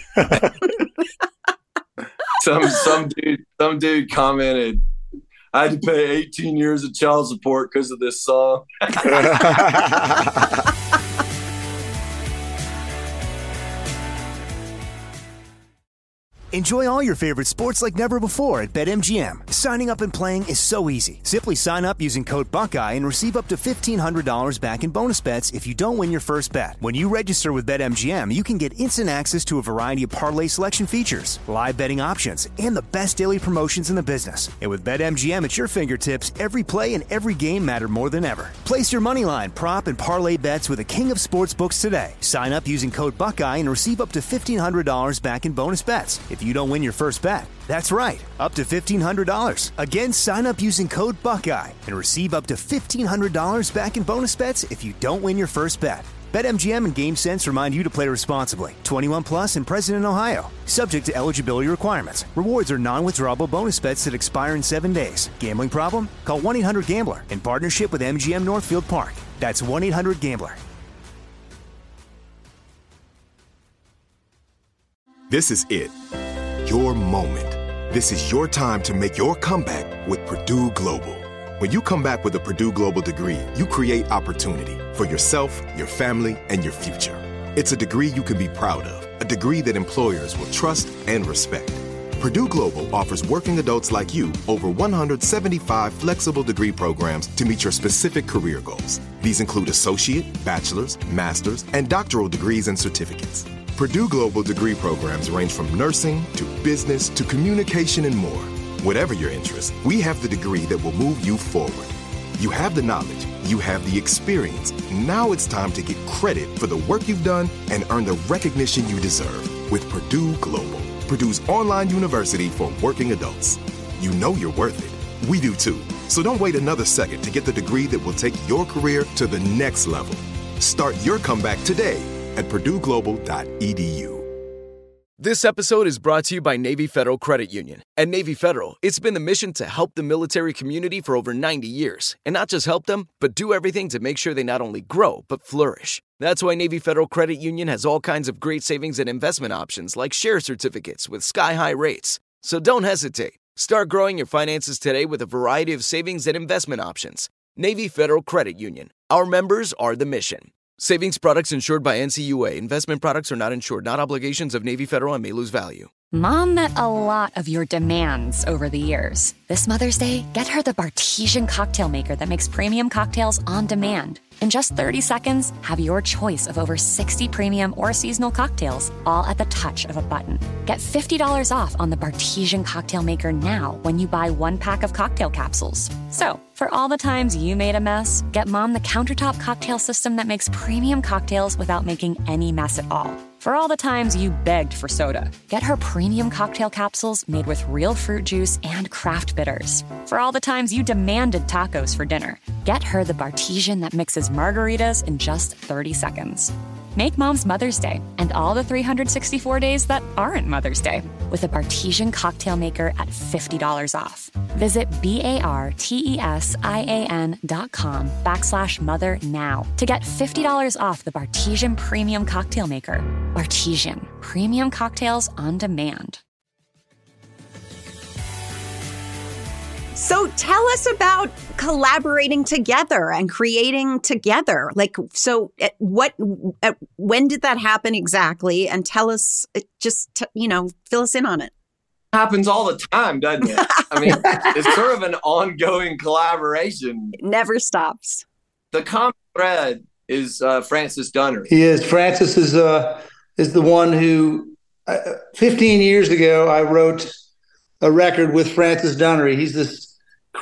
some some dude some dude commented, I had to pay eighteen years of child support because of this song. Enjoy all your favorite sports like never before at BetMGM. Signing up and playing is so easy. Simply sign up using code Buckeye and receive up to fifteen hundred dollars back in bonus bets if you don't win your first bet. When you register with BetMGM, you can get instant access to a variety of parlay selection features, live betting options, and the best daily promotions in the business. And with BetMGM at your fingertips, every play and every game matter more than ever. Place your moneyline, prop, and parlay bets with the king of sportsbooks today. Sign up using code Buckeye and receive up to fifteen hundred dollars back in bonus bets if you don't win your first bet. That's right, up to fifteen hundred dollars. Again, sign up using code Buckeye and receive up to fifteen hundred dollars back in bonus bets if you don't win your first bet. BetMGM and GameSense remind you to play responsibly. twenty-one plus and present in Ohio. Subject to eligibility requirements. Rewards are non-withdrawable bonus bets that expire in seven days. Gambling problem? Call one eight hundred gambler in partnership with M G M Northfield Park. That's one eight hundred gambler. This is it. Your moment. This is your time to make your comeback with Purdue Global. When you come back with a Purdue Global degree, you create opportunity for yourself, your family, and your future. It's a degree you can be proud of, a degree that employers will trust and respect. Purdue Global offers working adults like you over one hundred seventy-five flexible degree programs to meet your specific career goals. These include associate, bachelor's, master's, and doctoral degrees and certificates. Purdue Global degree programs range from nursing to business to communication and more. Whatever your interest, we have the degree that will move you forward. You have the knowledge, you have the experience. Now it's time to get credit for the work you've done and earn the recognition you deserve with Purdue Global, Purdue's online university for working adults. You know you're worth it. We do too. So don't wait another second to get the degree that will take your career to the next level. Start your comeback today at purdue global dot e d u. This episode is brought to you by Navy Federal Credit Union. At Navy Federal, it's been the mission to help the military community for over ninety years. And not just help them, but do everything to make sure they not only grow, but flourish. That's why Navy Federal Credit Union has all kinds of great savings and investment options like share certificates with sky-high rates. So don't hesitate. Start growing your finances today with a variety of savings and investment options. Navy Federal Credit Union. Our members are the mission. Savings products insured by N C U A. Investment products are not insured, not obligations of Navy Federal and may lose value. Mom met a lot of your demands over the years. This Mother's Day, get her the Bartesian cocktail maker that makes premium cocktails on demand. In just thirty seconds, have your choice of over sixty premium or seasonal cocktails, all at the touch of a button. Get fifty dollars off on the Bartesian cocktail maker now when you buy one pack of cocktail capsules. So, for all the times you made a mess, get Mom the countertop cocktail system that makes premium cocktails without making any mess at all. For all the times you begged for soda, get her premium cocktail capsules made with real fruit juice and craft bitters. For all the times you demanded tacos for dinner, get her the Bartesian that mixes margaritas in just thirty seconds. Make Mom's Mother's Day and all the three hundred sixty-four days that aren't Mother's Day with a Bartesian cocktail maker at fifty dollars off. Visit B-A-R-T-E-S-I-A-N dot com backslash mother now to get fifty dollars off the Bartesian Premium Cocktail Maker. Bartesian, premium cocktails on demand. So tell us about collaborating together and creating together. Like, so at what, at, when did that happen exactly? And tell us, just, t- you know, fill us in on it. Happens all the time, doesn't it? I mean, it's sort of an ongoing collaboration. It never stops. The common thread is uh, Francis Dunnery. He is. Francis is uh, is the one who, uh, fifteen years ago, I wrote a record with Francis Dunnery. He's this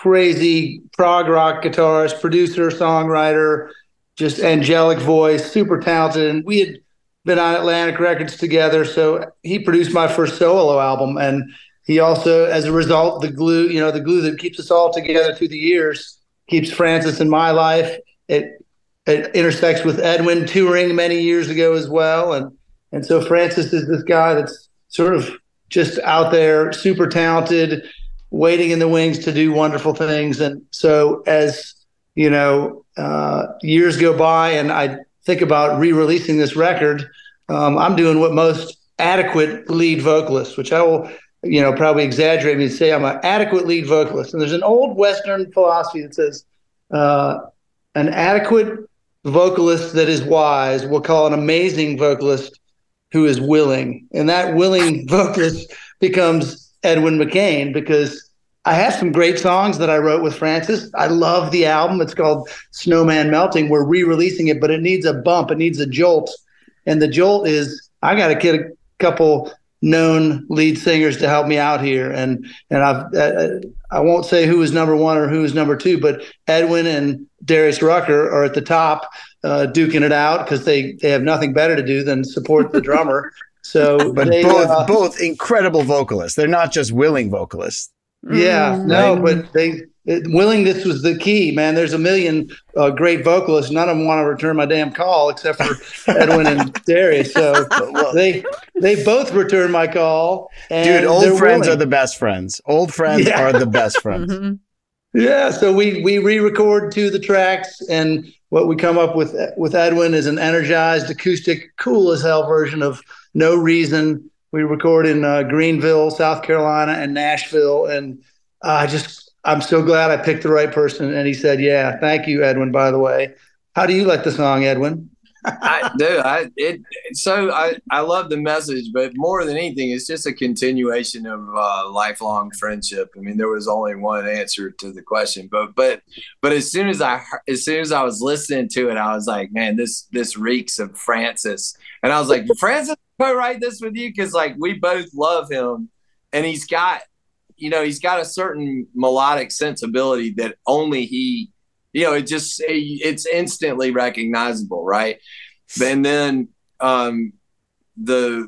crazy prog rock guitarist, producer, songwriter, just angelic voice, super talented. And we had been on Atlantic Records together. So he produced my first solo album. And he also, as a result, the glue, you know, the glue that keeps us all together through the years, keeps Francis in my life. It it intersects with Edwin touring many years ago as well. And and so Francis is this guy that's sort of just out there, super talented, waiting in the wings to do wonderful things. And so as, you know, uh, years go by and I think about re-releasing this record, um, I'm doing what most adequate lead vocalists, which I will, you know, probably exaggerate me to say I'm an adequate lead vocalist. And there's an old Western philosophy that says uh, an adequate vocalist that is wise will call an amazing vocalist who is willing. And that willing vocalist becomes Edwin McCain, because I have some great songs that I wrote with Francis. I love the album. It's called Snowman Melting. We're re-releasing it, but it needs a bump. It needs a jolt. And the jolt is I got to get a couple known lead singers to help me out here. And and I've, uh, I won't say who is number one or who is number two, but Edwin and Darius Rucker are at the top, uh, duking it out because they, they have nothing better to do than support the drummer. So, but they, both uh, both incredible vocalists. They're not just willing vocalists. Yeah, Mm. no, Right. but they it, willingness was the key, man. There's a million uh, great vocalists. None of them want to return my damn call except for Edwin and Darius. So they they both return my call. And Dude, old they're friends willing. are the best friends. Old friends Yeah. are the best friends. Yeah, so we we re-record two of the tracks, and what we come up with with Edwin is an energized, acoustic, cool as hell version of No Reason. We record in uh, Greenville, South Carolina, and Nashville, and I uh, just I'm so glad I picked the right person. And he said, "Yeah, thank you, Edwin." By the way, how do you like the song, Edwin? I do. I it so I I love the message, but more than anything, it's just a continuation of uh, lifelong friendship. I mean, there was only one answer to the question, but but but as soon as I as soon as I was listening to it, I was like, man, this this reeks of Francis, and I was like, Francis, I write this with you because like we both love him, and he's got you know he's got a certain melodic sensibility that only he. You know, it just, it's instantly recognizable, right? And then um, the,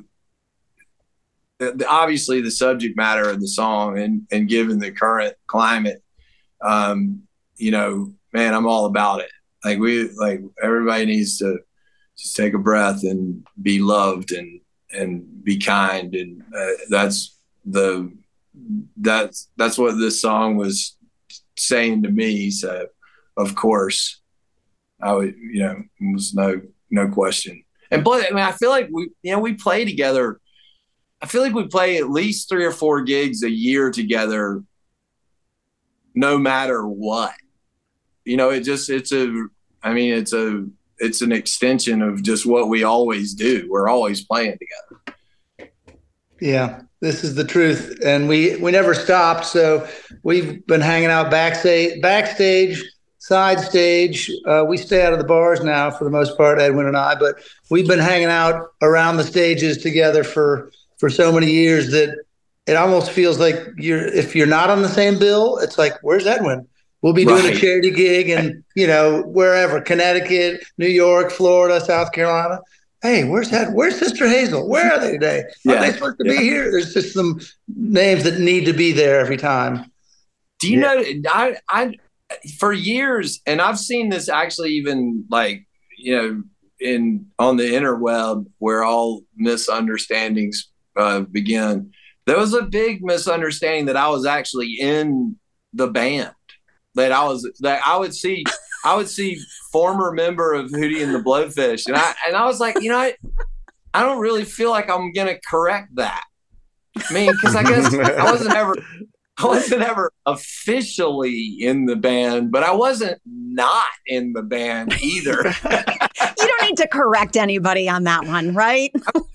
the, obviously the subject matter of the song and, and given the current climate, um, you know, man, I'm all about it. Like we, like everybody needs to just take a breath and be loved and, and be kind. And uh, that's the, that's, that's what this song was saying to me. So, of course, I would, you know, it was no, no question. And but I mean, I feel like we, you know, we play together. I feel like we play at least three or four gigs a year together, no matter what. You know, it just, it's a, I mean, it's a, it's an extension of just what we always do. We're always playing together. Yeah, this is the truth, and we we never stopped. So we've been hanging out backstage, backstage. Side stage. Uh, we stay out of the bars now for the most part, Edwin and I, but we've been hanging out around the stages together for, for so many years that it almost feels like you're, if you're not on the same bill, it's like, where's Edwin? We'll be doing Right. a charity gig and, you know, wherever, Connecticut, New York, Florida, South Carolina. Hey, where's that? Where's Sister Hazel? Where are they today? Yeah. Are they supposed to Yeah. be here? There's just some names that need to be there every time. Do you Yeah. know, I, I, for years, and I've seen this actually even like, you know, in on the interweb where all misunderstandings uh, begin. There was a big misunderstanding that I was actually in the band. That I was that I would see I would see former member of Hootie and the Blowfish, and I and I was like, you know, I, I don't really feel like I'm gonna correct that. I mean, because I guess I wasn't ever I wasn't ever officially in the band, but I wasn't not in the band either. You don't need to correct anybody on that one, right?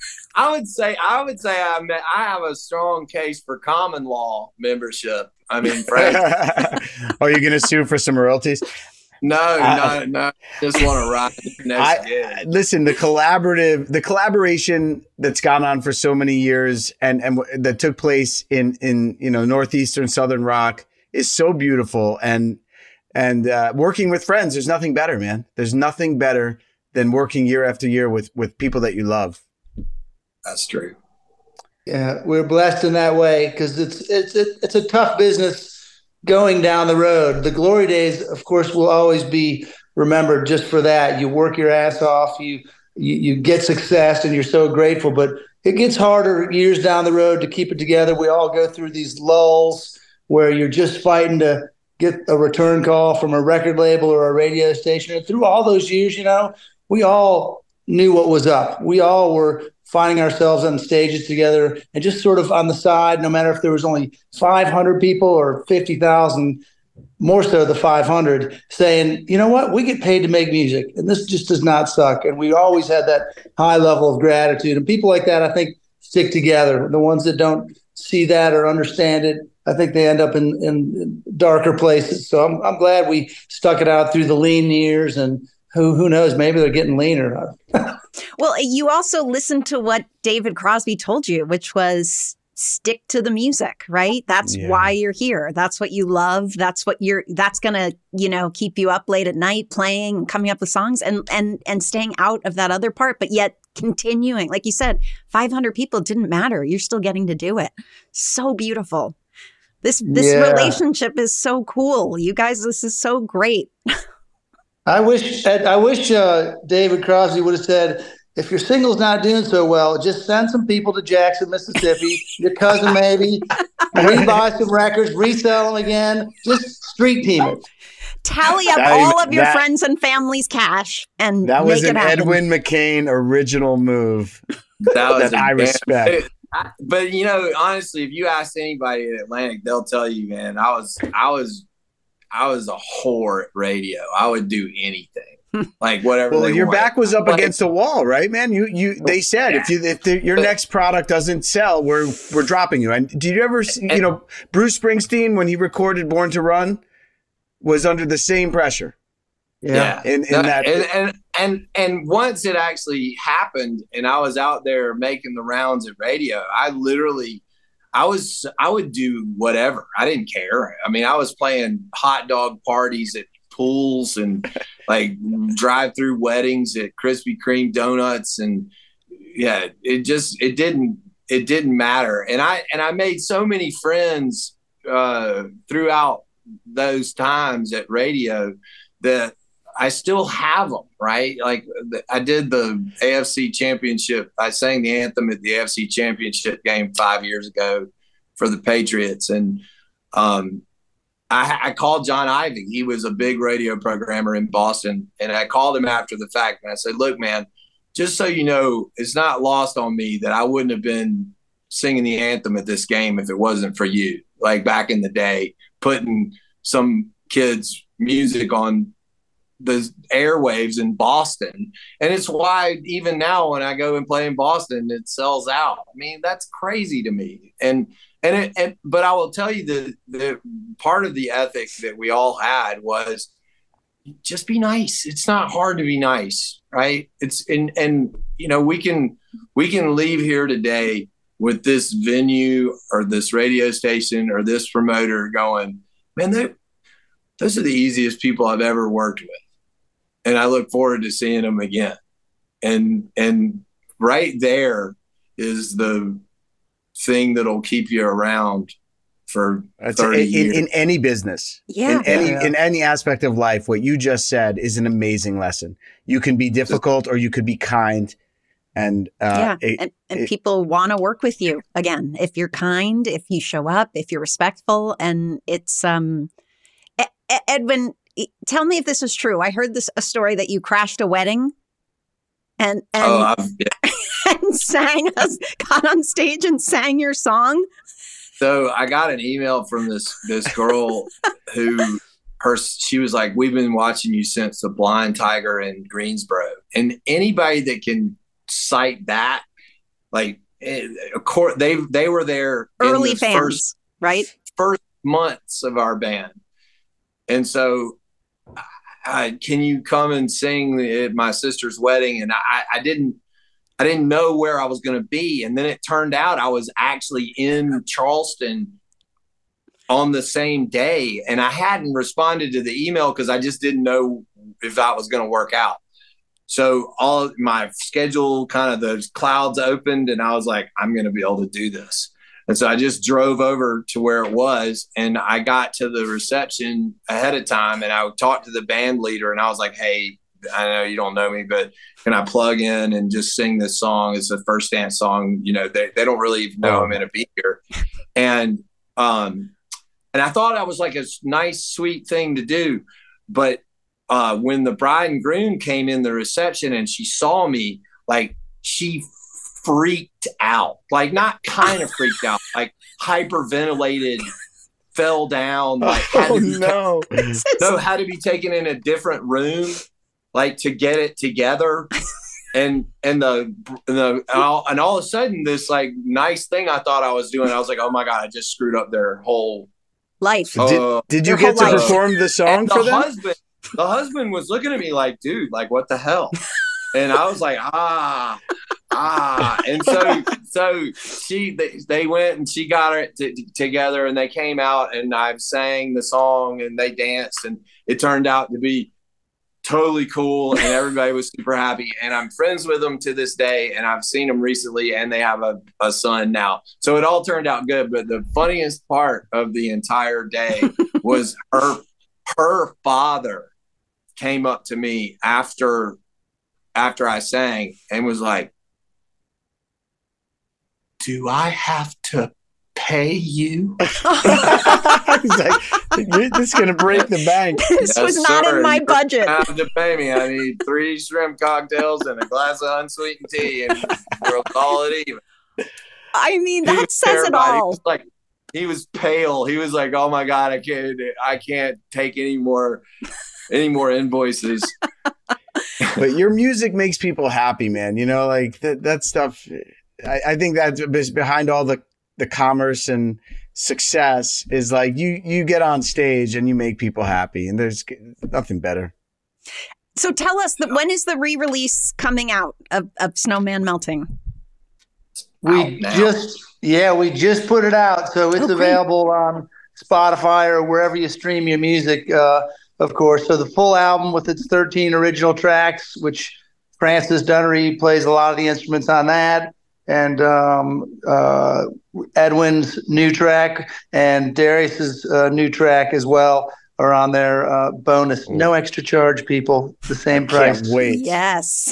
I would say I would say I met, I have a strong case for common law membership. I mean, Frank. Are you going to sue for some royalties? No, uh, no, no. Just want to ride the next I, gig. Listen, the collaborative, the collaboration that's gone on for so many years and, and w- that took place in, in, you know, Northeastern Southern rock is so beautiful. And, and, uh, working with friends, there's nothing better, man. There's nothing better than working year after year with, with people that you love. That's true. Yeah. We're blessed in that way because it's, it's, it's a tough business going down the road. The glory days, of course, will always be remembered just for that. You work your ass off, you, you you get success, and you're so grateful. But it gets harder years down the road to keep it together. We all go through these lulls where you're just fighting to get a return call from a record label or a radio station. And through all those years, you know, we all knew what was up. We all were finding ourselves on stages together and just sort of on the side, no matter if there was only five hundred people or fifty thousand, more so the five hundred, saying, you know what, we get paid to make music and this just does not suck. And we always had that high level of gratitude. And people like that, I think, stick together. The ones that don't see that or understand it, I think they end up in, in darker places. So I'm, I'm glad we stuck it out through the lean years, and who who knows, maybe they're getting leaner. Well, you also listened to what David Crosby told you, which was stick to the music, right? That's Yeah. why you're here. That's what you love. That's what you're, that's going to, you know, keep you up late at night playing and coming up with songs and, and, and staying out of that other part, but yet continuing. Like you said, five hundred people didn't matter. You're still getting to do it. So beautiful. This, this Yeah. relationship is so cool. You guys, this is so great. I wish I wish uh, David Crosby would have said, if your single's not doing so well, just send some people to Jackson, Mississippi, your cousin maybe, rebuy some records, resell them again, just street team it. Tally up That- all of your that- friends and family's cash and That was make an it happen. Edwin McCain original move That was that I a- respect. I- But you know, honestly, if you ask anybody in Atlantic, they'll tell you, man, I was, I was, I was a whore at radio. I would do anything, like whatever. Well, they your wanted. back was up Like, against the wall, right, man? You, you. They said if you, if the, your next product doesn't sell, we're, we're dropping you. And did you ever, see, you know, Bruce Springsteen when he recorded "Born to Run" was under the same pressure. Yeah, In, in No, that, and, and and and once it actually happened, and I was out there making the rounds at radio, I literally, I was, I would do whatever. I didn't care. I mean, I was playing hot dog parties at pools and like drive-through weddings at Krispy Kreme donuts, and yeah, it just it didn't it didn't matter. And I and I made so many friends uh, throughout those times at radio that I still have them, right? Like I did the A F C championship. I sang the anthem at the A F C championship game five years ago for the Patriots. And um, I, I called John Ivey. He was a big radio programmer in Boston. And I called him after the fact. And I said, look, man, just so you know, it's not lost on me that I wouldn't have been singing the anthem at this game if it wasn't for you. Like back in the day, putting some kids' music on the airwaves in Boston. And it's why even now when I go and play in Boston, it sells out. I mean, that's crazy to me. And, and, it, and but I will tell you the, the part of the ethic that we all had was just be nice. It's not hard to be nice, right? It's, and, and, you know, we can, we can leave here today with this venue or this radio station or this promoter going, man, they, those are the easiest people I've ever worked with. And I look forward to seeing them again. And and right there is the thing that'll keep you around for thirty in, years. in any business, Yeah. in any Yeah. in any aspect of life. What you just said is an amazing lesson. You can be difficult or you could be kind, and uh, yeah. it- and and it- people want to work with you again. If you're kind, if you show up, if you're respectful, and it's, um, E- E- Edwin, tell me if this is true. I heard this, a story that you crashed a wedding and, and, oh, I've, yeah. and sang us, got on stage and sang your song. So I got an email from this this girl who her she was like, we've been watching you since the Blind Tiger in Greensboro. And anybody that can cite that, like, of course, they they were there early in the fans, first, right? First months of our band. And so I, can you come and sing at my sister's wedding? And I, I didn't I didn't know where I was going to be. And then it turned out I was actually in Charleston on the same day. And I hadn't responded to the email because I just didn't know if that was going to work out. So all my schedule, kind of those clouds opened and I was like, I'm going to be able to do this. And so I just drove over to where it was and I got to the reception ahead of time and I talked to the band leader and I was like, hey, I know you don't know me, but can I plug in and just sing this song? It's a First Dance song. You know, they, they don't really even know I'm going to be here. And, um, and I thought I was like a nice, sweet thing to do. But, uh, when the bride and groom came in the reception and she saw me, like she freaked out, like not kind of freaked out, like hyperventilated, fell down, like had oh, to be, no. no, had to be taken in a different room. Like to get it together, and and the the and all, and all of a sudden this like nice thing I thought I was doing, I was like, oh my god, I just screwed up their whole life. Uh, did, did you get to life. perform the song and for the them? Husband, the husband was looking at me like, dude, like what the hell? And I was like, ah, ah, and so so she they, they went and she got it t- t- together, and they came out, and I sang the song, and they danced, and it turned out to be totally cool and everybody was super happy and I'm friends with them to this day and I've seen them recently and they have a, a son now, so it all turned out good. But the funniest part of the entire day was her her father came up to me after after I sang and was like, do I have to pay you? He's like, this is going to break the bank. This yes, was not sir. in my you budget. Have to pay me. I need three shrimp cocktails and a glass of unsweetened tea, and we'll call it even. I mean, that says terrified. it all. He was like, he was pale. He was like, "Oh my god, I can't, I can't take any more, any more invoices." But your music makes people happy, man. You know, like that that stuff. I, I think that's behind all the. the commerce and success is like you you get on stage and you make people happy, and there's nothing better. So tell us that when is the re-release coming out of, of Snowman Melting? We just yeah we just put it out, so it's okay. Available on Spotify or wherever you stream your music, uh, of course. So the full album with its thirteen original tracks, which Francis Dunnery plays a lot of the instruments on that. And um, uh, Edwin's new track and Darius's uh, new track as well are on their uh, bonus. No extra charge, people. The same price. Can't wait. Yes.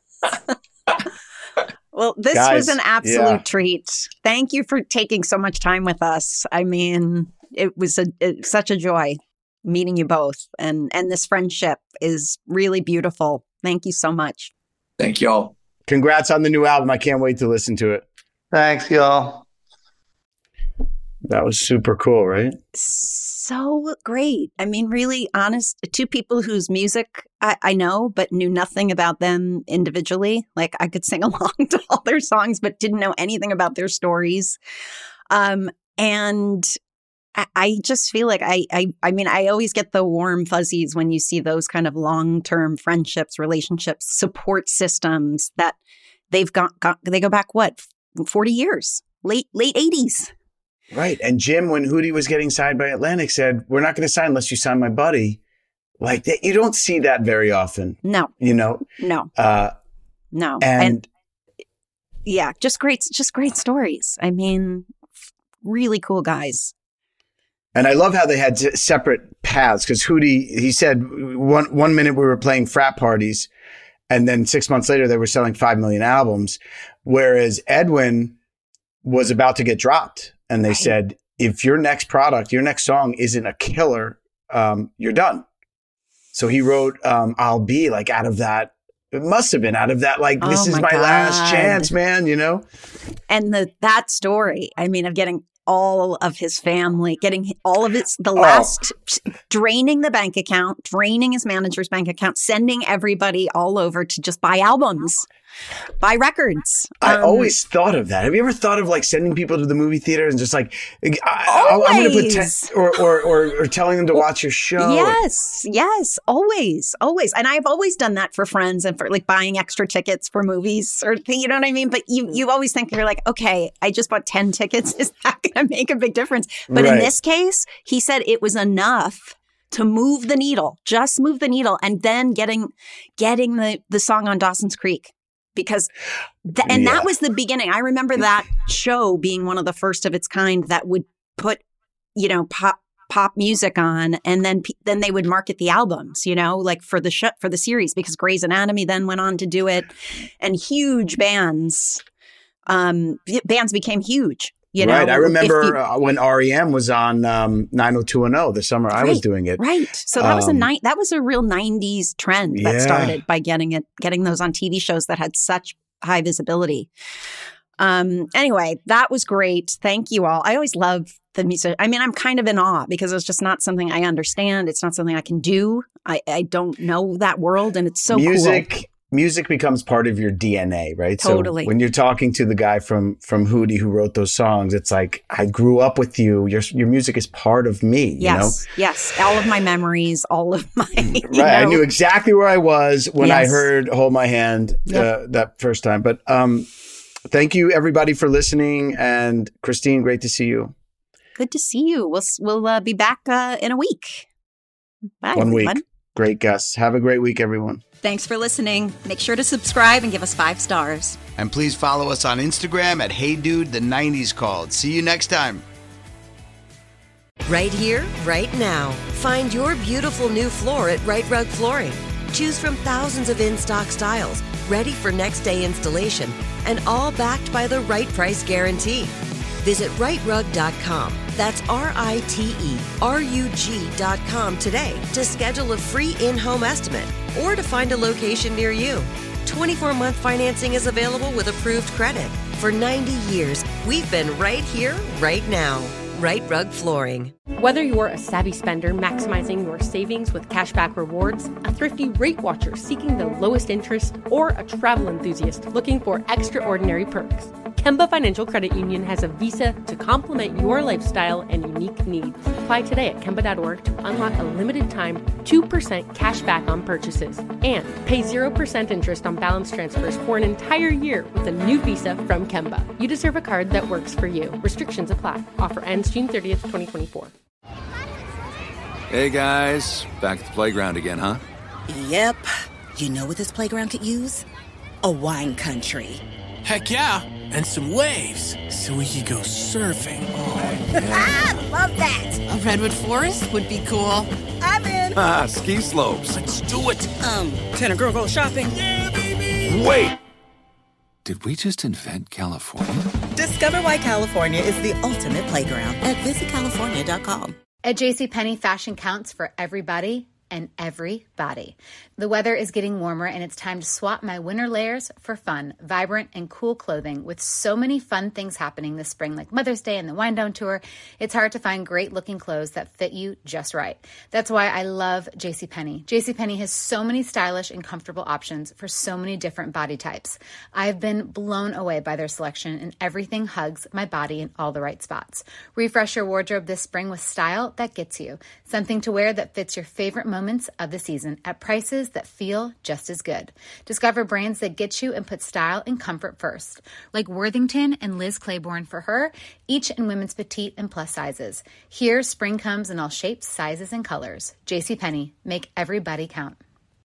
Well, this Guys, was an absolute yeah. treat. Thank you for taking so much time with us. I mean, it was a, it, such a joy meeting you both. And, and this friendship is really beautiful. Thank you so much. Thank y'all. Congrats on the new album. I can't wait to listen to it. Thanks, y'all. That was super cool, right? So great. I mean, really honest, two people whose music I, I know, but knew nothing about them individually. Like I could sing along to all their songs, but didn't know anything about their stories. Um, and I, I just feel like I, I, I mean, I always get the warm fuzzies when you see those kind of long-term friendships, relationships, support systems that they've got, got they go back, what, forty years, late, late eighties. Right. And Jim, when Hootie was getting signed by Atlantic, said, we're not going to sign unless you sign my buddy. Like that, you don't see that very often. No. You know? No. Uh, no. And, and yeah, just great, just great stories. I mean, really cool guys. And I love how they had separate paths, because Hootie, he said one one minute we were playing frat parties, and then six months later they were selling five million albums, whereas Edwin was about to get dropped. And they right. said, if your next product, your next song isn't a killer, um, you're done. So he wrote um, I'll Be, like out of that. It must have been out of that, like, this oh is my my God. last chance, man, you know? And the that story, I mean, of getting all of his family, getting all of his, the last, oh. draining the bank account, draining his manager's bank account, sending everybody all over to just buy albums, buy records. I um, always thought of that. Have you ever thought of like sending people to the movie theater and just like, I, I'm going to put, ten, or, or, or, or telling them to watch your show? Yes, yes, always, always. And I've always done that for friends and for like buying extra tickets for movies or, you know what I mean? But you, you always think you're like, okay, I just bought ten tickets. Is that going to make a big difference? But right. in this case, he said it was enough to move the needle, just move the needle. And then getting, getting the, the song on Dawson's Creek. Because, th- and yeah. that was the beginning. I remember that show being one of the first of its kind that would put, you know, pop pop music on, and then then they would market the albums, you know, like for the sh- for the series, because Grey's Anatomy then went on to do it, and huge bands, um, bands became huge. You know, right. I remember you, uh, when R E M was on um, nine oh two one oh the summer right, I was doing it. Right. So that um, was a ni- that was a real nineties trend that yeah. started by getting it, getting those on T V shows that had such high visibility. Um. Anyway, that was great. Thank you all. I always love the music. I mean, I'm kind of in awe because it's just not something I understand. It's not something I can do. I, I don't know that world, and it's so music. cool. Music becomes part of your D N A, right? Totally. So when you're talking to the guy from from Hootie who wrote those songs, it's like, I grew up with you. Your your music is part of me. Yes, you know? yes. All of my memories, all of my. Right. Know. I knew exactly where I was when yes. I heard "Hold My Hand" yep. uh, that first time. But um, thank you everybody for listening, and Christine, great to see you. Good to see you. We'll we'll uh, be back uh, in a week. Bye. One everyone. week. Great guests. Have a great week, everyone. Thanks for listening. Make sure to subscribe and give us five stars. And please follow us on Instagram at Hey Dude, the nineties Called. See you next time. Right here, right now. Find your beautiful new floor at Rite Rug Flooring. Choose from thousands of in-stock styles, ready for next day installation, and all backed by the right price guarantee. Visit rite rug dot com. That's R I T E R U G dot com today to schedule a free in-home estimate or to find a location near you. twenty-four month financing is available with approved credit. For ninety years, we've been right here, right now. Rite Rug Flooring. Whether you're a savvy spender maximizing your savings with cashback rewards, a thrifty rate watcher seeking the lowest interest, or a travel enthusiast looking for extraordinary perks, Kemba Financial Credit Union has a visa to complement your lifestyle and unique needs. Apply today at Kemba dot org to unlock a limited time two percent cash back on purchases and pay zero percent interest on balance transfers for an entire year with a new visa from Kemba. You deserve a card that works for you. Restrictions apply. Offer ends June thirtieth, twenty twenty-four. Hey guys, back at the playground again, huh? Yep. You know what this playground could use? A wine country. Heck yeah, and some waves, so we could go surfing. Oh, yeah. Ah, love that. A redwood forest would be cool. I'm in. Ah, ski slopes. Let's do it. Um, can a girl go shopping? Yeah, baby. Wait. Did we just invent California? Discover why California is the ultimate playground at visit california dot com. At JCPenney, fashion counts for everybody and everybody. The weather is getting warmer and it's time to swap my winter layers for fun, vibrant, and cool clothing. With so many fun things happening this spring, like Mother's Day and the Wind Down Tour, it's hard to find great looking clothes that fit you just right. That's why I love JCPenney. JCPenney has so many stylish and comfortable options for so many different body types. I've been blown away by their selection, and everything hugs my body in all the right spots. Refresh your wardrobe this spring with style that gets you. Something to wear that fits your favorite moments of the season at prices that feel just as good. Discover brands that get you and put style and comfort first, like Worthington and Liz Claiborne for her, each in women's petite and plus sizes. Here, spring comes in all shapes, sizes, and colors. JCPenney, make everybody count.